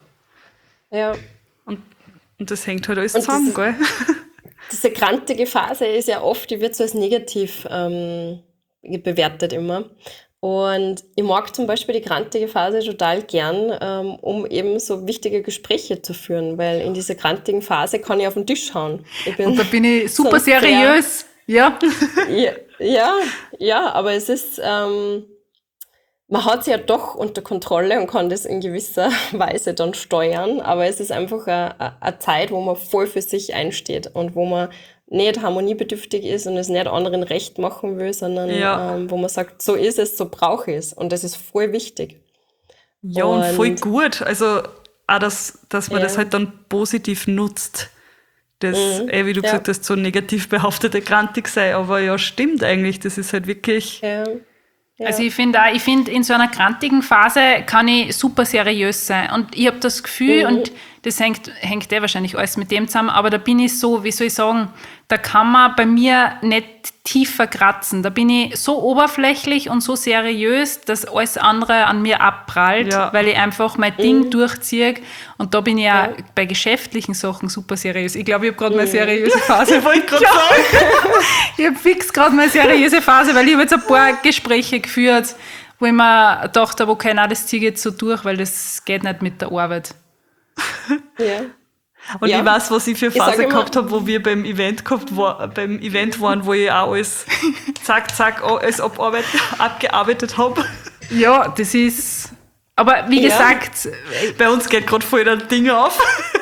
ja. Und, und das hängt halt alles Und zusammen, das- gell? Diese grantige Phase ist ja oft, die wird so als negativ ähm, bewertet immer. Und ich mag zum Beispiel die grantige Phase total gern, ähm, um eben so wichtige Gespräche zu führen, weil in dieser grantigen Phase kann ich auf den Tisch hauen. Ich bin Und da bin ich super sonst sehr- seriös. Ja. Ja, ja, ja, aber es ist, ähm, man hat es ja doch unter Kontrolle und kann das in gewisser Weise dann steuern, aber es ist einfach eine, eine Zeit, wo man voll für sich einsteht und wo man nicht harmoniebedürftig ist und es nicht anderen recht machen will, sondern Ja. ähm, wo man sagt, so ist es, so brauche ich es und das ist voll wichtig. Ja, und, Und- voll gut. Also auch, dass, dass man Ja. das halt dann positiv nutzt. Das, Mhm. eh, wie du Ja. gesagt hast, so negativ behaftete grantig sei. Aber ja, stimmt eigentlich. Das ist halt wirklich. Ja. Ja. Also ich finde auch, ich finde, in so einer grantigen Phase kann ich super seriös sein. Und ich habe das Gefühl, Mhm. und das hängt, hängt ja wahrscheinlich alles mit dem zusammen, aber da bin ich so, wie soll ich sagen, da kann man bei mir nicht tiefer kratzen. Da bin ich so oberflächlich und so seriös, dass alles andere an mir abprallt, Ja. weil ich einfach mein Ding durchziehe. Und da bin ich ja bei geschäftlichen Sachen super seriös. Ich glaube, ich habe gerade meine seriöse Phase. Wollte ich gerade sagen. Ich habe fix gerade meine seriöse Phase, weil ich habe jetzt ein paar Gespräche geführt, wo ich mir gedacht habe, okay, nein, das ziehe ich jetzt so durch, weil das geht nicht mit der Arbeit. Ja. Und Ja. ich weiß, was ich für sag Phase immer- gehabt habe, wo wir beim Event gehabt war, beim Event waren, wo ich auch alles zack, zack, alles abarbeit, abgearbeitet habe. Ja, das ist... Aber wie Ja. gesagt, Bei uns geht gerade voll das Ding auf.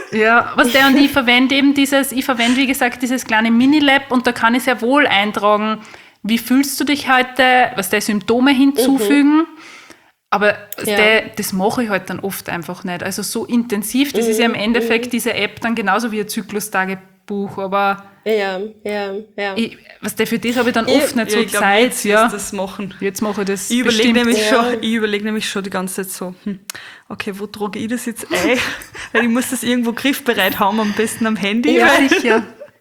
Ja, was der und ich verwende eben dieses, ich verwende wie gesagt dieses kleine Minilab und da kann ich sehr wohl eintragen, wie fühlst du dich heute, was der Symptome hinzufügen. Mhm. Aber Ja. der, das mache ich halt dann oft einfach nicht. Also so intensiv, das ist ja im Endeffekt diese App dann genauso wie ein Zyklus-Tagebuch, aber Ja, ja, ja. ich, was der für das habe ich dann Ich- oft nicht so ich glaub, Zeit. jetzt Ja. wirst du das machen. Jetzt mache ich das Ich überlege bestimmt. nämlich, Ja. schon, ich überleg nämlich schon die ganze Zeit so, hm, okay, wo trage ich das jetzt ein? Weil ich muss das irgendwo griffbereit haben, am besten am Handy. Ja. Weil Sicher.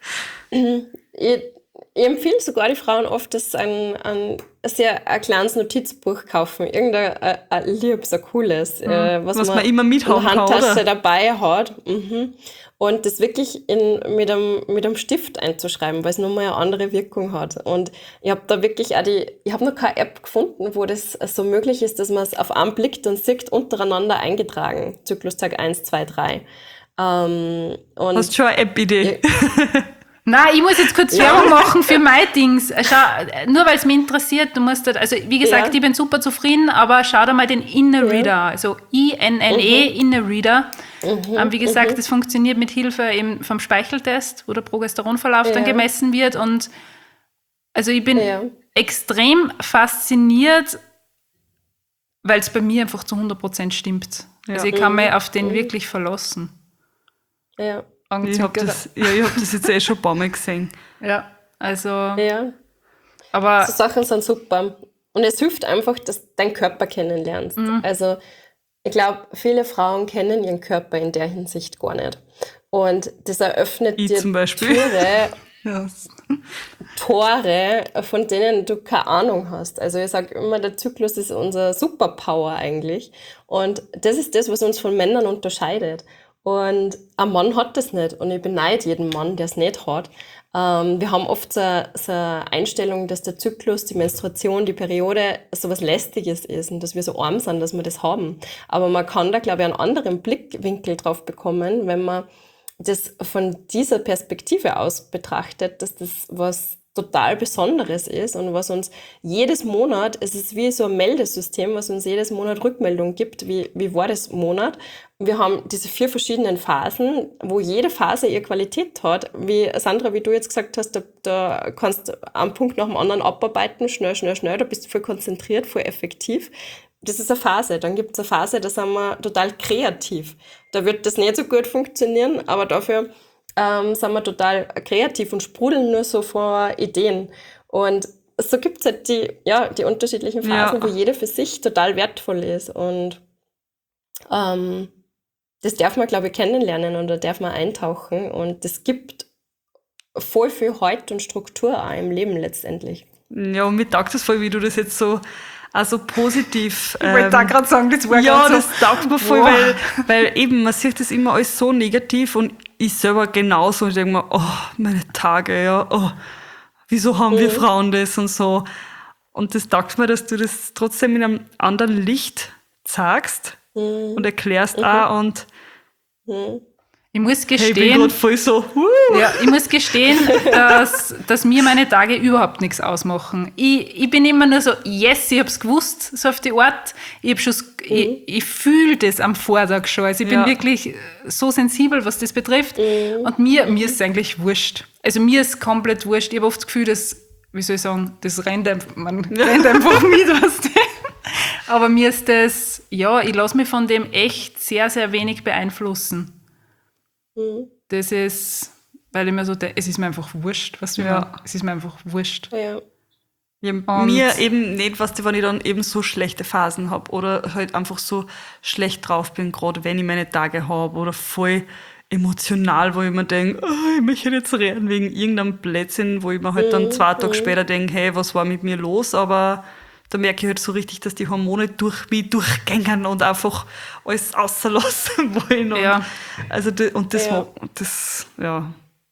Ich, ich empfehle sogar die Frauen oft, dass sie ein, ein sehr ein kleines Notizbuch kaufen. Irgendein ein, ein liebes, ein cooles, äh, was, was man, man immer mithaben in der kann, Handtasche oder? dabei hat. Mhm. Und das wirklich in, mit, einem, mit einem Stift einzuschreiben, weil es nochmal eine andere Wirkung hat. Und ich habe da wirklich auch die, ich habe noch keine App gefunden, wo das so möglich ist, dass man es auf einen Blick dann sieht, untereinander eingetragen. Zyklustag eins, zwei, drei. Ähm, und Hast du schon eine App-Idee? Nein, ich muss jetzt kurz Ja. Werbung machen für mein Dings. Schau, nur weil es mich interessiert, du musst halt, also wie gesagt, Ja. ich bin super zufrieden, aber schau dir mal den Inner Reader, also I N N E, Mhm. Inner Reader. Ähm, wie gesagt, das funktioniert mit Hilfe eben vom Speicheltest, wo der Progesteronverlauf dann Ja. gemessen wird und also ich bin Ja. extrem fasziniert, weil es bei mir einfach zu hundert Prozent stimmt. Ja. Also ich kann mich auf den wirklich verlassen. ja, Ich habe das, ja, ich hab das jetzt eh schon ein paar Mal gesehen. Ja, also, ja. aber So Sachen sind super. Und es hilft einfach, dass du deinen Körper kennenlernst. Also ich glaube, viele Frauen kennen ihren Körper in der Hinsicht gar nicht. Und das eröffnet Ich dir zum Beispiel. Türe, Ja. Tore, von denen du keine Ahnung hast. Also ich sage immer, der Zyklus ist unser Superpower eigentlich. Und das ist das, was uns von Männern unterscheidet. Und ein Mann hat das nicht. Und ich beneide jeden Mann, der es nicht hat. Ähm, wir haben oft so, so eine Einstellung, dass der Zyklus, die Menstruation, die Periode so was Lästiges ist und dass wir so arm sind, dass wir das haben. Aber man kann da, glaube ich, einen anderen Blickwinkel drauf bekommen, wenn man das von dieser Perspektive aus betrachtet, dass das was total Besonderes ist und was uns jedes Monat, es ist wie so ein Meldesystem, was uns jedes Monat Rückmeldung gibt, wie, wie war das Monat. Wir haben diese vier verschiedenen Phasen, wo jede Phase ihre Qualität hat. Wie Sandra, wie du jetzt gesagt hast, da, da kannst du einen Punkt nach dem anderen abarbeiten, schnell, schnell, schnell, da bist du voll konzentriert, voll effektiv. Das ist eine Phase. Dann gibt es eine Phase, da sind wir total kreativ. Da wird das nicht so gut funktionieren, aber dafür ähm, sind wir total kreativ und sprudeln nur so vor Ideen. Und so gibt es halt die, ja, die unterschiedlichen Phasen, Ja. wo jede für sich total wertvoll ist. Und ähm, das darf man, glaube ich, kennenlernen und da darf man eintauchen. Und das gibt voll viel Halt und Struktur auch im Leben letztendlich. Ja, und mir taugt es voll, wie du das jetzt so, also positiv. ich wollte da gerade sagen, das war Ja, grad das so. taugt mir voll, Boah. weil, weil eben, man sieht das immer alles so negativ und ich selber genauso. Ich denke mir, oh, meine Tage, ja, oh, wieso haben wir Frauen das und so. Und das taugt mir, dass du das trotzdem in einem anderen Licht zeigst und erklärst auch und Ich muss hey, ich bin gestehen, gerade voll so, uh, ja, ich muss gestehen, dass, dass mir meine Tage überhaupt nichts ausmachen. Ich, ich bin immer nur so, yes, ich hab's gewusst, so auf die Art. Ich, hab schon, ich, ich fühle das am Vortag schon. Also ich bin Ja. wirklich so sensibel, was das betrifft. Und mir, mir ist es eigentlich wurscht. Also mir ist komplett wurscht. Ich habe oft das Gefühl, dass, wie soll ich sagen, das rennt einfach, man rennt einfach mit, weißt du. Aber mir ist das, ja, ich lasse mich von dem echt sehr, sehr wenig beeinflussen. Das ist, weil ich mir so, de- es ist mir einfach wurscht, was du Ja. ja. Es ist mir einfach wurscht. Ja. ja, Und- mir eben nicht, was wenn ich dann eben so schlechte Phasen habe oder halt einfach so schlecht drauf bin, gerade wenn ich meine Tage habe oder voll emotional, wo ich mir denke, oh, ich möchte jetzt reden wegen irgendeinem Blödsinn, wo ich mir halt dann zwei Tage später denke, hey, was war mit mir los? Aber da merke ich halt so richtig, dass die Hormone durch mich durchgängen und einfach alles auslassen wollen. Und Ja. Also das, und das, Ja. war- das, ja,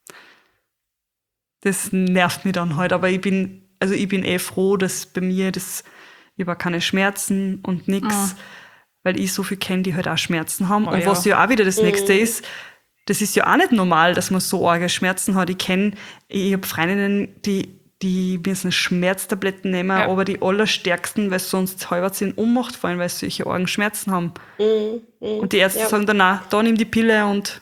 das nervt mich dann halt. Aber ich bin, also ich bin eh froh, dass bei mir das, ich habe keine Schmerzen und nix, weil ich so viel kenne, die halt auch Schmerzen haben. Oh und ja. was ja auch wieder das Nächste ist, das ist ja auch nicht normal, dass man so arge Schmerzen hat. Ich kenne, ich habe Freundinnen, die, die müssen Schmerztabletten nehmen, Ja. aber die allerstärksten, weil sie sonst halber in Ohnmacht fallen, weil sie solche argen Schmerzen haben. Und die Ärzte Ja. sagen dann, nein, da nimm die Pille und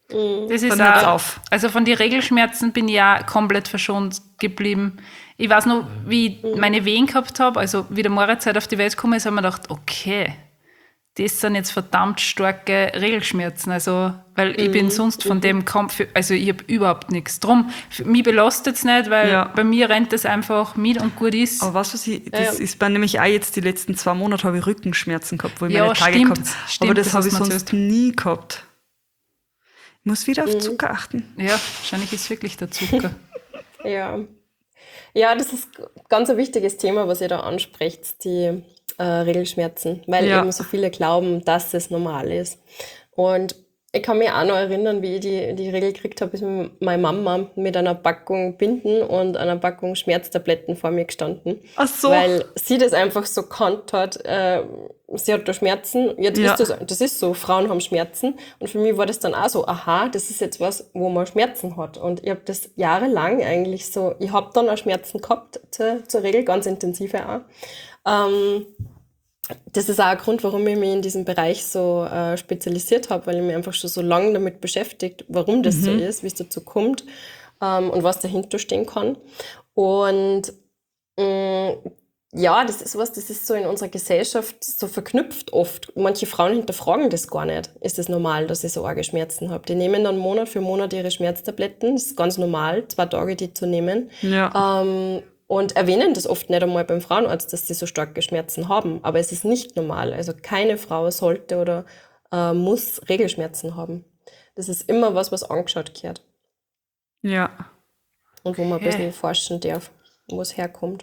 Das ist Dann hört's auch, auf. also von den Regelschmerzen bin ich ja komplett verschont geblieben. Ich weiß noch, wie ich meine Wehen gehabt habe, also wie der Moritz halt auf die Welt gekommen ist, habe ich mir gedacht, okay, das sind jetzt verdammt starke Regelschmerzen. Also, weil ich bin sonst von dem Kampf, also ich habe überhaupt nichts. Drum, für mich belastet es nicht, weil Ja. bei mir rennt das einfach mit und gut ist. Aber was weiß ich, das Ja. ist bei nämlich auch jetzt die letzten zwei Monate habe ich Rückenschmerzen gehabt, wo ich Ja, meine Tage stimmt, gehabt habe. stimmt, Aber das, das habe ich hast du mir sonst nie gehabt. Ich muss wieder auf Zucker achten. Ja, wahrscheinlich ist es wirklich der Zucker. Ja. Ja, das ist ganz ein wichtiges Thema, was ihr da ansprecht, die äh, Regelschmerzen, weil Ja. eben so viele glauben, dass es normal ist. Und ich kann mich auch noch erinnern, wie ich die, die Regel gekriegt habe, ist meine Mama mit einer Packung Binden und einer Packung Schmerztabletten vor mir gestanden. Ach so. Weil sie das einfach so gekannt hat. Äh, sie hat da Schmerzen. Jetzt Ja. ist das, das ist so, Frauen haben Schmerzen. Und für mich war das dann auch so, aha, das ist jetzt was, wo man Schmerzen hat. Und ich habe das jahrelang eigentlich so, ich habe dann auch Schmerzen gehabt, zur, zur Regel, ganz intensive auch. Ähm, Das ist auch ein Grund, warum ich mich in diesem Bereich so äh, spezialisiert habe, weil ich mich einfach schon so lange damit beschäftigt, warum das so ist, wie es dazu kommt ähm, und was dahinter stehen kann. Und mh, ja, das ist was, das ist so in unserer Gesellschaft so verknüpft oft. Manche Frauen hinterfragen das gar nicht. Ist es normal, dass ich so arge Schmerzen habe? Die nehmen dann Monat für Monat ihre Schmerztabletten. Das ist ganz normal, zwei Tage die zu nehmen. Ja. Ähm, und erwähnen das oft nicht einmal beim Frauenarzt, dass sie so starke Schmerzen haben. Aber es ist nicht normal. Also keine Frau sollte oder äh, muss Regelschmerzen haben. Das ist immer was, was angeschaut gehört. Ja. Und wo man Okay. ein bisschen forschen darf, wo es herkommt.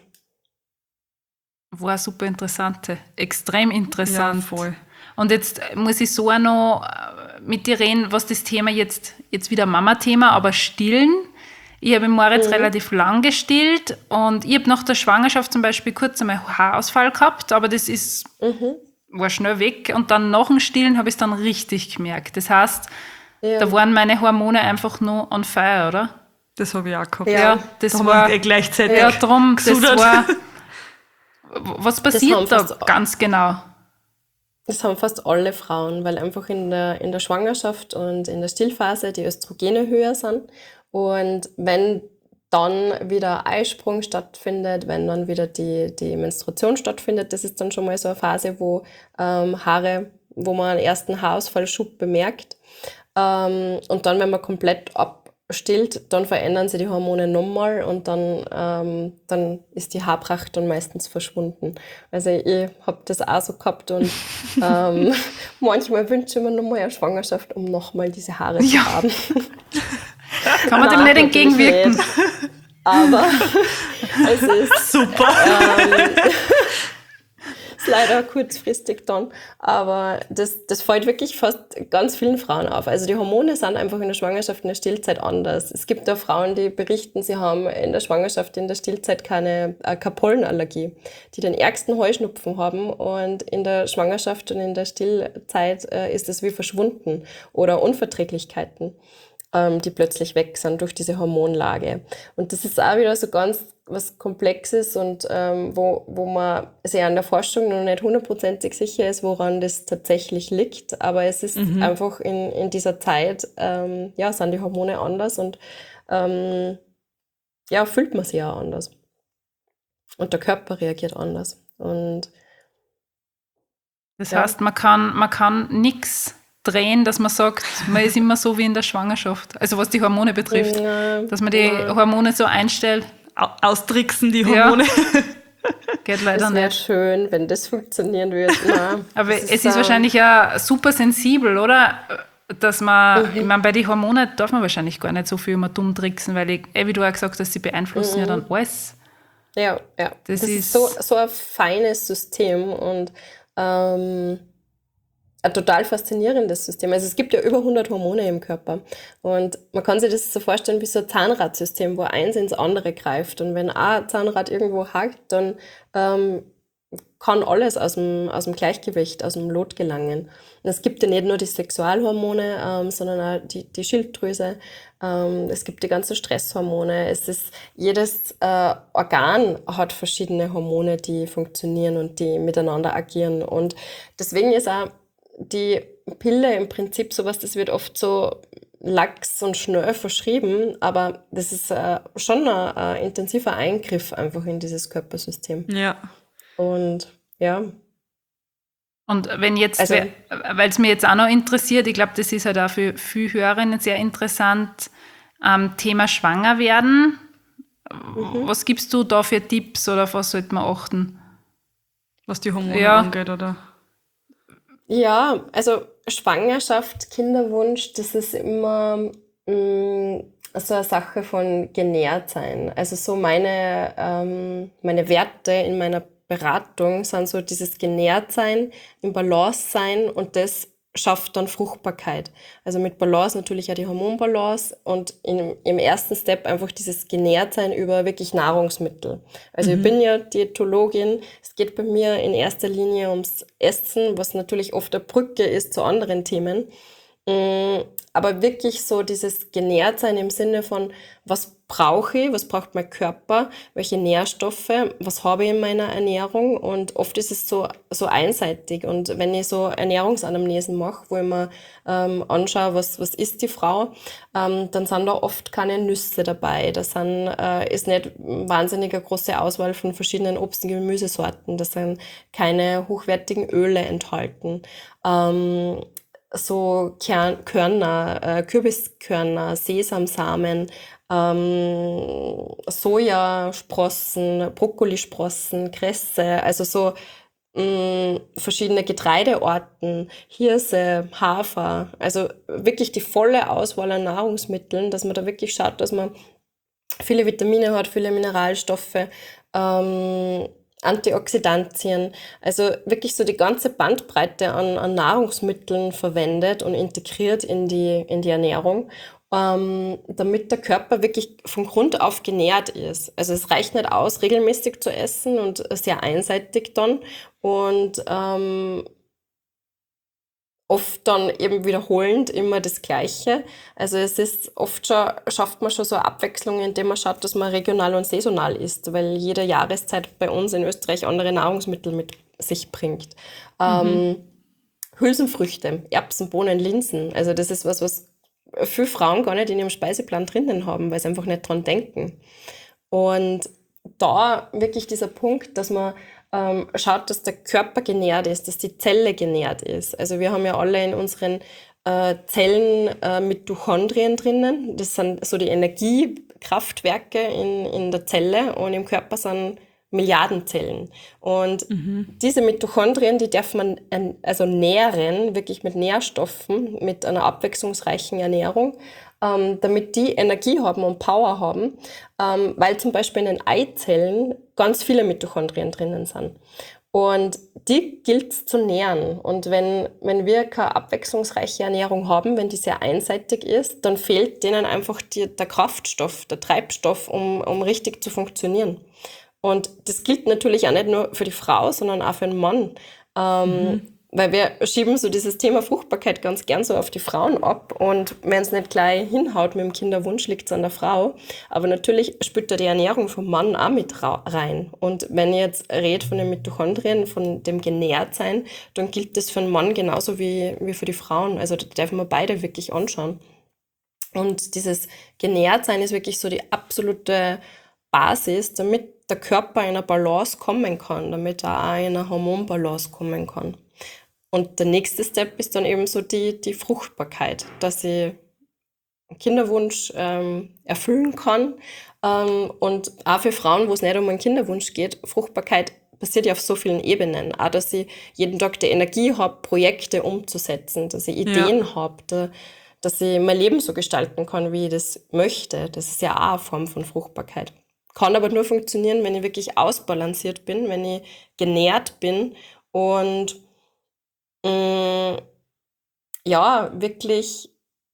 War super interessante, extrem interessant. Ja, voll. Und jetzt muss ich so auch noch äh, mit dir reden, was das Thema jetzt, jetzt wieder Mama-Thema, aber Stillen. Ich habe im Moritz relativ lang gestillt und ich habe nach der Schwangerschaft zum Beispiel kurz einmal Haarausfall gehabt, aber das ist, war schnell weg. Und dann nach dem Stillen habe ich es dann richtig gemerkt. Das heißt, Ja. da waren meine Hormone einfach nur on fire, oder? Das habe ich auch gehabt. Ja. Ja, das Da haben war... wir eh gleichzeitig Ja, drum, das gesudert. war... Was haben passiert da fast- ganz genau? Das haben fast alle Frauen, weil einfach in der, in der Schwangerschaft und in der Stillphase die Östrogene höher sind. Und wenn dann wieder Eisprung stattfindet, wenn dann wieder die, die Menstruation stattfindet, das ist dann schon mal so eine Phase, wo ähm, Haare, wo man einen ersten Haarausfallschub bemerkt. Ähm, und dann, wenn man komplett abstillt, dann verändern sich die Hormone nochmal und dann, ähm, dann ist die Haarpracht dann meistens verschwunden. Also ich habe das auch so gehabt und ähm, manchmal wünsche ich mir nochmal eine Schwangerschaft, um nochmal diese Haare zu haben. Kann man dem Nein, nicht natürlich entgegenwirken? nicht. Aber es ist, Super. ist leider kurzfristig dann. Aber das, das fällt wirklich fast ganz vielen Frauen auf. Also die Hormone sind einfach in der Schwangerschaft, in der Stillzeit anders. Es gibt auch Frauen, die berichten, sie haben in der Schwangerschaft, in der Stillzeit keine, äh, keine Pollenallergie, die den ärgsten Heuschnupfen haben und in der Schwangerschaft und in der Stillzeit äh, ist es wie verschwunden. Oder Unverträglichkeiten, ähm, die plötzlich weg sind durch diese Hormonlage. Und das ist auch wieder so ganz was Komplexes und ähm, wo, wo man sich an der Forschung noch nicht hundertprozentig sicher ist, woran das tatsächlich liegt. Aber es ist einfach in, in dieser Zeit, ähm, ja, sind die Hormone anders und ähm, ja, fühlt man sich auch anders. Und der Körper reagiert anders. Und Das Ja. heißt, man kann, man kann nichts drehen, dass man sagt, man ist immer so wie in der Schwangerschaft. Also was die Hormone betrifft. äh, Dass man die Hormone so einstellt, Au- Austricksen die Ja. Hormone. geht leider das wäre nicht. schön, wenn das funktionieren würde. Nein, Aber das es ist äh, wahrscheinlich ja super sensibel, oder? Dass man, ich meine, bei den Hormonen darf man wahrscheinlich gar nicht so viel immer dumm tricksen, weil, ich, eh, wie du auch gesagt hast, sie beeinflussen ja dann alles. Ja, ja. Das Das, ist, ist- so, so ein feines System und ähm, ein total faszinierendes System. Also es gibt ja über hundert Hormone im Körper und man kann sich das so vorstellen wie so ein Zahnradsystem, wo eins ins andere greift und wenn ein Zahnrad irgendwo hakt, dann ähm, kann alles aus dem, aus dem Gleichgewicht, aus dem Lot gelangen. Und es gibt ja nicht nur die Sexualhormone, ähm, sondern auch die, die Schilddrüse. Ähm, es gibt die ganzen Stresshormone. Es ist, jedes äh, Organ hat verschiedene Hormone, die funktionieren und die miteinander agieren. Und deswegen ist auch die Pille im Prinzip sowas, das wird oft so lax und schnell verschrieben, aber das ist äh, schon ein, ein intensiver Eingriff einfach in dieses Körpersystem. Ja. Und ja. Und wenn jetzt, Also- weil es mir jetzt auch noch interessiert, ich glaube, das ist halt auch für viele Hörerinnen sehr interessant, ähm, Thema Schwanger werden. Was gibst du da für Tipps oder auf was sollte man achten? Was die Hormone Ja. angeht, oder? Ja, also Schwangerschaft, Kinderwunsch, das ist immer mh, so eine Sache von genährt sein. Also so meine, ähm, meine Werte in meiner Beratung sind so dieses genährt sein, im Balance sein und das schafft dann Fruchtbarkeit. Also mit Balance natürlich auch die Hormonbalance und in, im ersten Step einfach dieses genährt sein über wirklich Nahrungsmittel. Also ich bin ja Diätologin, es geht bei mir in erster Linie ums Essen, was natürlich oft eine Brücke ist zu anderen Themen. Mm, Aber wirklich so dieses genährt sein im Sinne von, was brauche ich, was braucht mein Körper, welche Nährstoffe, was habe ich in meiner Ernährung, und oft ist es so, so einseitig. Und wenn ich so Ernährungsanamnesen mache, wo ich mir ähm, anschaue, was, was isst die Frau, ähm, dann sind da oft keine Nüsse dabei, da sind, äh, ist nicht wahnsinnig eine große Auswahl von verschiedenen Obst- und Gemüsesorten, da sind keine hochwertigen Öle enthalten. Ähm, so Kern, Körner, äh, Kürbiskörner, Sesamsamen, ähm, Sojasprossen, Brokkolisprossen, Kresse, also so mh, verschiedene Getreidearten, Hirse, Hafer, also wirklich die volle Auswahl an Nahrungsmitteln, dass man da wirklich schaut, dass man viele Vitamine hat, viele Mineralstoffe, ähm, Antioxidantien, also wirklich so die ganze Bandbreite an, an Nahrungsmitteln verwendet und integriert in die, in die Ernährung, ähm, damit der Körper wirklich von Grund auf genährt ist. Also es reicht nicht aus, regelmäßig zu essen und sehr einseitig dann und ähm, oft dann eben wiederholend immer das Gleiche. Also es ist oft schon, schafft man schon so eine Abwechslung, indem man schaut, dass man regional und saisonal isst, weil jede Jahreszeit bei uns in Österreich andere Nahrungsmittel mit sich bringt. Ähm, Hülsenfrüchte, Erbsen, Bohnen, Linsen, also das ist was, was viele Frauen gar nicht in ihrem Speiseplan drinnen haben, weil sie einfach nicht dran denken. Und da wirklich dieser Punkt, dass man ähm, schaut, dass der Körper genährt ist, dass die Zelle genährt ist. Also wir haben ja alle in unseren äh, Zellen äh, Mitochondrien drinnen. Das sind so die Energiekraftwerke in, in der Zelle, und im Körper sind Milliarden Zellen. Und diese Mitochondrien, die darf man ähm, also nähren, wirklich mit Nährstoffen, mit einer abwechslungsreichen Ernährung, ähm, damit die Energie haben und Power haben, ähm, weil zum Beispiel in den Eizellen ganz viele Mitochondrien drinnen sind. Und die gilt es zu nähren. Und wenn, wenn wir keine abwechslungsreiche Ernährung haben, wenn die sehr einseitig ist, dann fehlt denen einfach die, der Kraftstoff, der Treibstoff, um, um richtig zu funktionieren. Und das gilt natürlich auch nicht nur für die Frau, sondern auch für den Mann. Ähm, mhm. Weil wir schieben so dieses Thema Fruchtbarkeit ganz gern so auf die Frauen ab. Und wenn es nicht gleich hinhaut mit dem Kinderwunsch, liegt es an der Frau. Aber natürlich spielt da die Ernährung vom Mann auch mit rein. Und wenn ich jetzt rede von den Mitochondrien, von dem Genährtsein, dann gilt das für den Mann genauso wie, wie für die Frauen. Also da dürfen wir beide wirklich anschauen. Und dieses Genährtsein ist wirklich so die absolute Basis, damit der Körper in eine Balance kommen kann, damit er auch in eine Hormonbalance kommen kann. Und der nächste Step ist dann eben so die, die Fruchtbarkeit, dass ich einen Kinderwunsch ähm, erfüllen kann. Ähm, und auch für Frauen, wo es nicht um einen Kinderwunsch geht, Fruchtbarkeit passiert ja auf so vielen Ebenen. Auch, dass ich jeden Tag die Energie habe, Projekte umzusetzen, dass ich Ideen ja. habe, da, dass ich mein Leben so gestalten kann, wie ich das möchte. Das ist ja auch eine Form von Fruchtbarkeit. Kann aber nur funktionieren, wenn ich wirklich ausbalanciert bin, wenn ich genährt bin und mh, ja, wirklich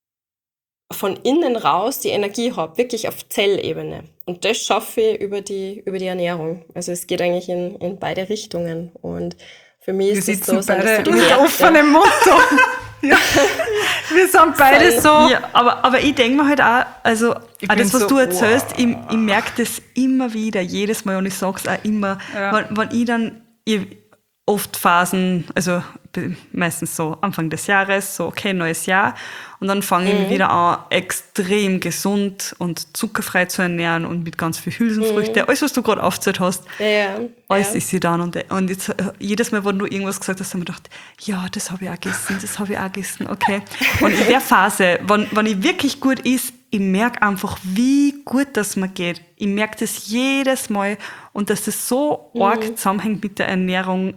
von innen raus die Energie habe, wirklich auf Zellebene. Und das schaffe ich über die, über die Ernährung. Also es geht eigentlich in, in beide Richtungen. Und für mich ist es so, beide so die mit Werte. offenem Mund. Ja. Wir sind beide so. Ja, aber, aber ich denke mir halt auch, also auch das, was so, du erzählst, wow. ich, ich merke das immer wieder, jedes Mal, und ich sage es auch immer, ja. wenn, wenn ich dann, ich, oft Phasen, also meistens so Anfang des Jahres, so okay, neues Jahr. Und dann fange ich Mhm. wieder an, extrem gesund und zuckerfrei zu ernähren und mit ganz viel Hülsenfrüchte. Alles, was du gerade aufgezählt hast, Ja, ja. alles ja. ist sie dann. Und, und jetzt, äh, jedes Mal, wenn du irgendwas gesagt hast, habe ich mir gedacht, ja, das habe ich auch gegessen, das habe ich auch gegessen, okay. Und in der Phase, wenn, wenn ich wirklich gut ist, ich merke einfach, wie gut das mir geht. Ich merke das jedes Mal und dass das so Mhm. arg zusammenhängt mit der Ernährung.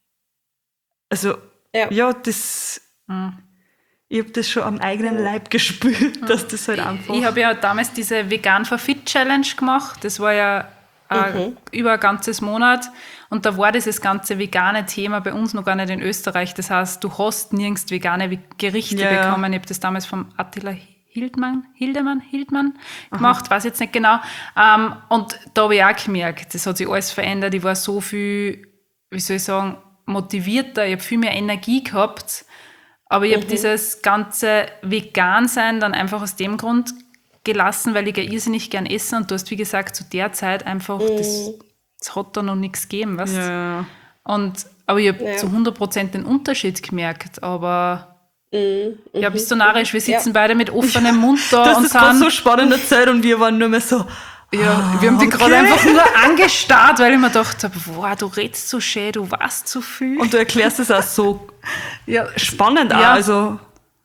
Also, ja, Ja. das, ich habe das schon am eigenen Leib gespürt, dass das halt einfach... Ich habe ja damals diese Vegan for Fit Challenge gemacht. Das war ja äh, über ein ganzes Monat. Und da war dieses ganze vegane Thema bei uns noch gar nicht in Österreich. Das heißt, du hast nirgends vegane Vi- Gerichte Ja, ja. bekommen. Ich habe das damals vom Attila Hildmann, Hildemann, Hildmann gemacht, weiß jetzt nicht genau. Ähm, und da habe ich auch gemerkt, das hat sich alles verändert. Ich war so viel, wie soll ich sagen, motivierter. Ich habe viel mehr Energie gehabt. Aber ich habe dieses ganze Vegan-Sein dann einfach aus dem Grund gelassen, weil ich ja irrsinnig gern esse. Und du hast, wie gesagt, zu der Zeit einfach, das, das hat da noch nichts gegeben, weißt du? Ja. Und, aber ich habe Ja. zu hundert Prozent den Unterschied gemerkt. Aber Mhm. ja, bist du narrisch? Wir sitzen Ja. beide mit offenem Mund da Das und ist gerade so sind, spannend erzählt und wir waren nur mehr so... ja, wir haben die okay. gerade einfach nur angestarrt, weil ich mir gedacht habe, wow, du redest so schön, du weißt so viel. Und du erklärst es auch so ja, spannend auch. Ja. Also,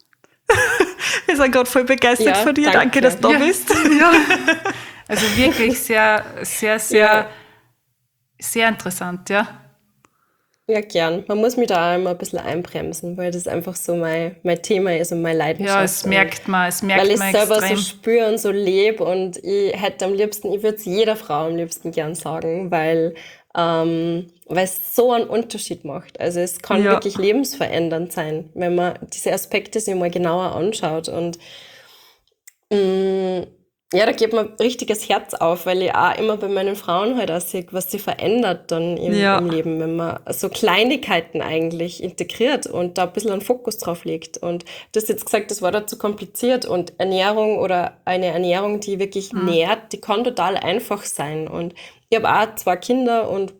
wir sind gerade voll begeistert Ja, von dir. Danke, danke. dass du da Ja. bist. ja. Also wirklich sehr, sehr, sehr, Ja. sehr interessant, ja. Ja, gern. Man muss mich da auch immer ein bisschen einbremsen, weil das einfach so mein, mein Thema ist und meine Leidenschaft. Ja, es Und merkt man, es merkt weil ich man selber extrem. so spüre und so lebe und ich hätte am liebsten, ich würde es jeder Frau am liebsten gern sagen, weil, ähm, weil es so einen Unterschied macht. Also es kann Ja. wirklich lebensverändernd sein, wenn man diese Aspekte sich mal genauer anschaut und mh, ja, da geht mir richtiges Herz auf, weil ich auch immer bei meinen Frauen halt auch sehe, was sie verändert dann im, Ja. im Leben, wenn man so Kleinigkeiten eigentlich integriert und da ein bisschen einen Fokus drauf legt. Und du hast jetzt gesagt, das war da zu kompliziert und Ernährung oder eine Ernährung, die wirklich nährt, die kann total einfach sein. Und ich habe auch zwei Kinder und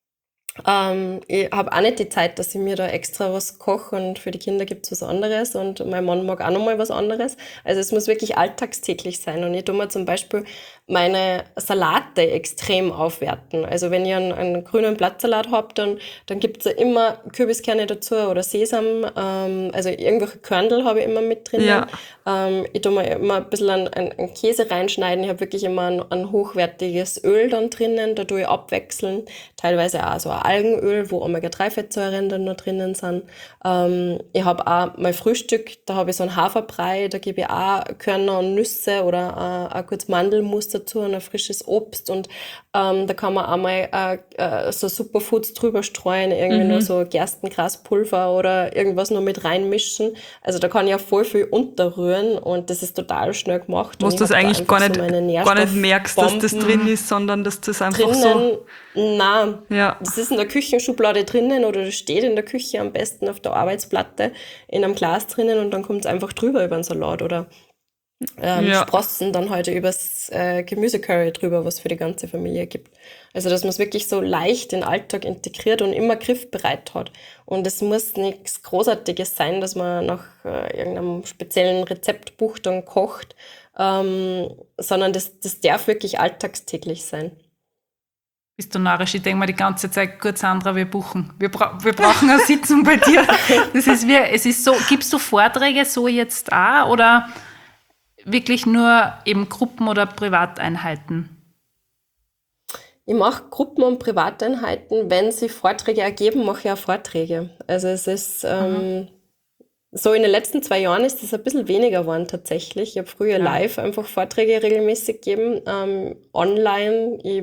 ähm, ich habe auch nicht die Zeit, dass ich mir da extra was koche und für die Kinder gibt's was anderes und mein Mann mag auch nochmal was anderes. Also es muss wirklich alltagstäglich sein und ich tue mir zum Beispiel meine Salate extrem aufwerten. Also wenn ich einen, einen grünen Blattsalat habe, dann, dann gibt's ja immer Kürbiskerne dazu oder Sesam, ähm, also irgendwelche Körnel habe ich immer mit drin. Ja. Ähm, ich tue mir immer ein bisschen einen, einen, einen Käse reinschneiden. Ich habe wirklich immer ein, ein hochwertiges Öl dann drinnen, da tue ich abwechseln. Teilweise auch so ein Algenöl, wo Omega drei Fettsäuren dann noch drinnen sind. Ähm, ich habe auch mein Frühstück, da habe ich so einen Haferbrei, da gebe ich auch Körner und Nüsse oder äh, auch kurz Mandelmus dazu und ein frisches Obst und ähm, da kann man auch mal äh, äh, so Superfoods drüber streuen, irgendwie nur so Gerstengraspulver oder irgendwas noch mit reinmischen. Also da kann ich auch voll viel unterrühren und das ist total schnell gemacht. Wo Und du ich das hab da eigentlich einfach gar nicht, so meine gar nicht merkst, dass das Nährstoffbomben drin ist, sondern dass das einfach drinnen. so... Nein, Ja. das ist in der Küchenschublade drinnen oder das steht in der Küche am besten auf der Arbeitsplatte in einem Glas drinnen und dann kommt es einfach drüber über den Salat oder ähm, Ja. Sprossen dann heute übers äh, Gemüsecurry drüber, was für die ganze Familie gibt. Also dass man es wirklich so leicht in den Alltag integriert und immer griffbereit hat. Und es muss nichts Großartiges sein, dass man nach äh, irgendeinem speziellen Rezeptbuch dann kocht, ähm, sondern das, das darf wirklich alltagstäglich sein. Bist du narrisch? Ich denke mir die ganze Zeit, gut, Sandra, wir buchen. Wir, bra wir brauchen eine Sitzung bei dir. Das ist wie, es ist so, gibst du Vorträge so jetzt auch oder wirklich nur eben Gruppen- oder Privateinheiten? Ich mache Gruppen- und Privateinheiten. Wenn sie Vorträge ergeben, mache ich auch Vorträge. Also es ist ähm, so in den letzten zwei Jahren ist das ein bisschen weniger geworden tatsächlich. Ich habe früher Ja. live einfach Vorträge regelmäßig gegeben, ähm, online. Ich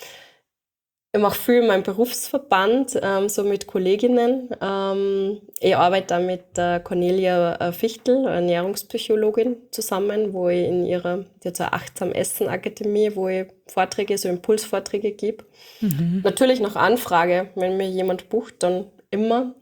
Ich mache viel in meinem Berufsverband, ähm, so mit Kolleginnen. Ähm, ich arbeite da mit der Cornelia äh, Fichtel, Ernährungspsychologin, zusammen, wo ich in ihrer, die hat so eine Achtsam-Essen-Akademie, wo ich Vorträge, so Impulsvorträge gebe. Natürlich nach Anfrage, wenn mir jemand bucht, dann immer.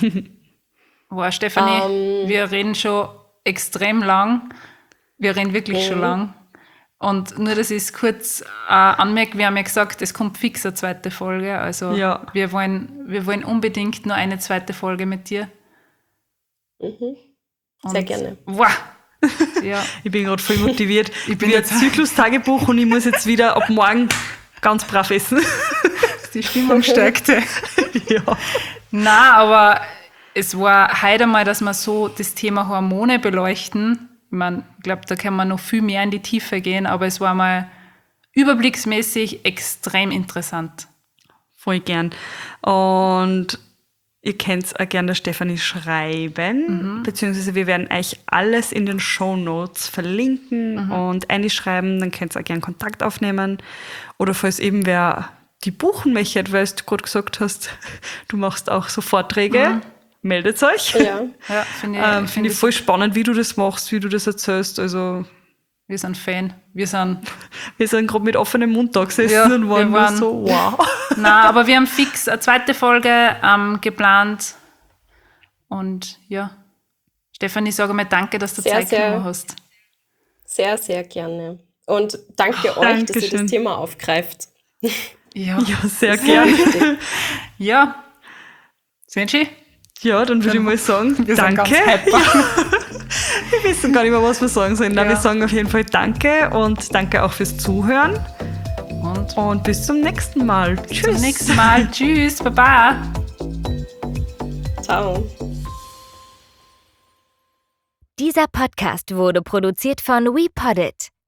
Wow, Stefanie, Ähm. wir reden schon extrem lang. Wir reden wirklich schon Mhm. lang. Und nur, dass ich es kurz äh, anmerke, wir haben ja gesagt, es kommt fix eine zweite Folge. Also Ja. wir, wollen, wir wollen unbedingt nur eine zweite Folge mit dir. Mhm. Sehr Und- gerne. Wow. Ja. Ich bin gerade voll motiviert. Ich bin Wie ein jetzt- Zyklus-Tagebuch und ich muss jetzt wieder ab morgen ganz brav essen. Die Stimmung steigte. Ja. Na, aber es war heute mal, dass wir so das Thema Hormone beleuchten. Ich meine, ich glaube, da können wir noch viel mehr in die Tiefe gehen, aber es war mal überblicksmäßig extrem interessant. Voll gern. Und ihr könnt auch gerne der Stefanie schreiben, beziehungsweise wir werden euch alles in den Shownotes verlinken und einschreiben, dann könnt ihr auch gerne Kontakt aufnehmen. Oder falls eben wer die buchen möchte, weil du gerade gesagt hast, du machst auch so Vorträge, meldet euch. Ja. Ja, finde ich, Ähm, find Finde ich voll spannend, wie du das machst, wie du das erzählst. Also Wir sind Fan. Wir sind. wir sind gerade mit offenem Mund da gesessen Ja, und waren, wir waren- nur so, wow. Na, aber wir haben fix eine zweite Folge ähm, geplant. Und ja, Stefanie, sage mal danke, dass du Sehr, Zeit sehr- genommen hast. Sehr, sehr gerne. Und danke Ach, euch, dass ihr Dankeschön. das Thema aufgreift. Ja. Ja, sehr gern. Ja. Svenchi? Ja, dann würde ich mal sagen, Wir sind danke. ganz hyper. Wir wissen gar nicht mehr, was wir sagen sollen. Nein, Ja. wir sagen auf jeden Fall danke und danke auch fürs Zuhören. Und Und bis zum nächsten Mal. bis zum nächsten Mal. Tschüss, Baba. Ciao. Dieser Podcast wurde produziert von WePoddit.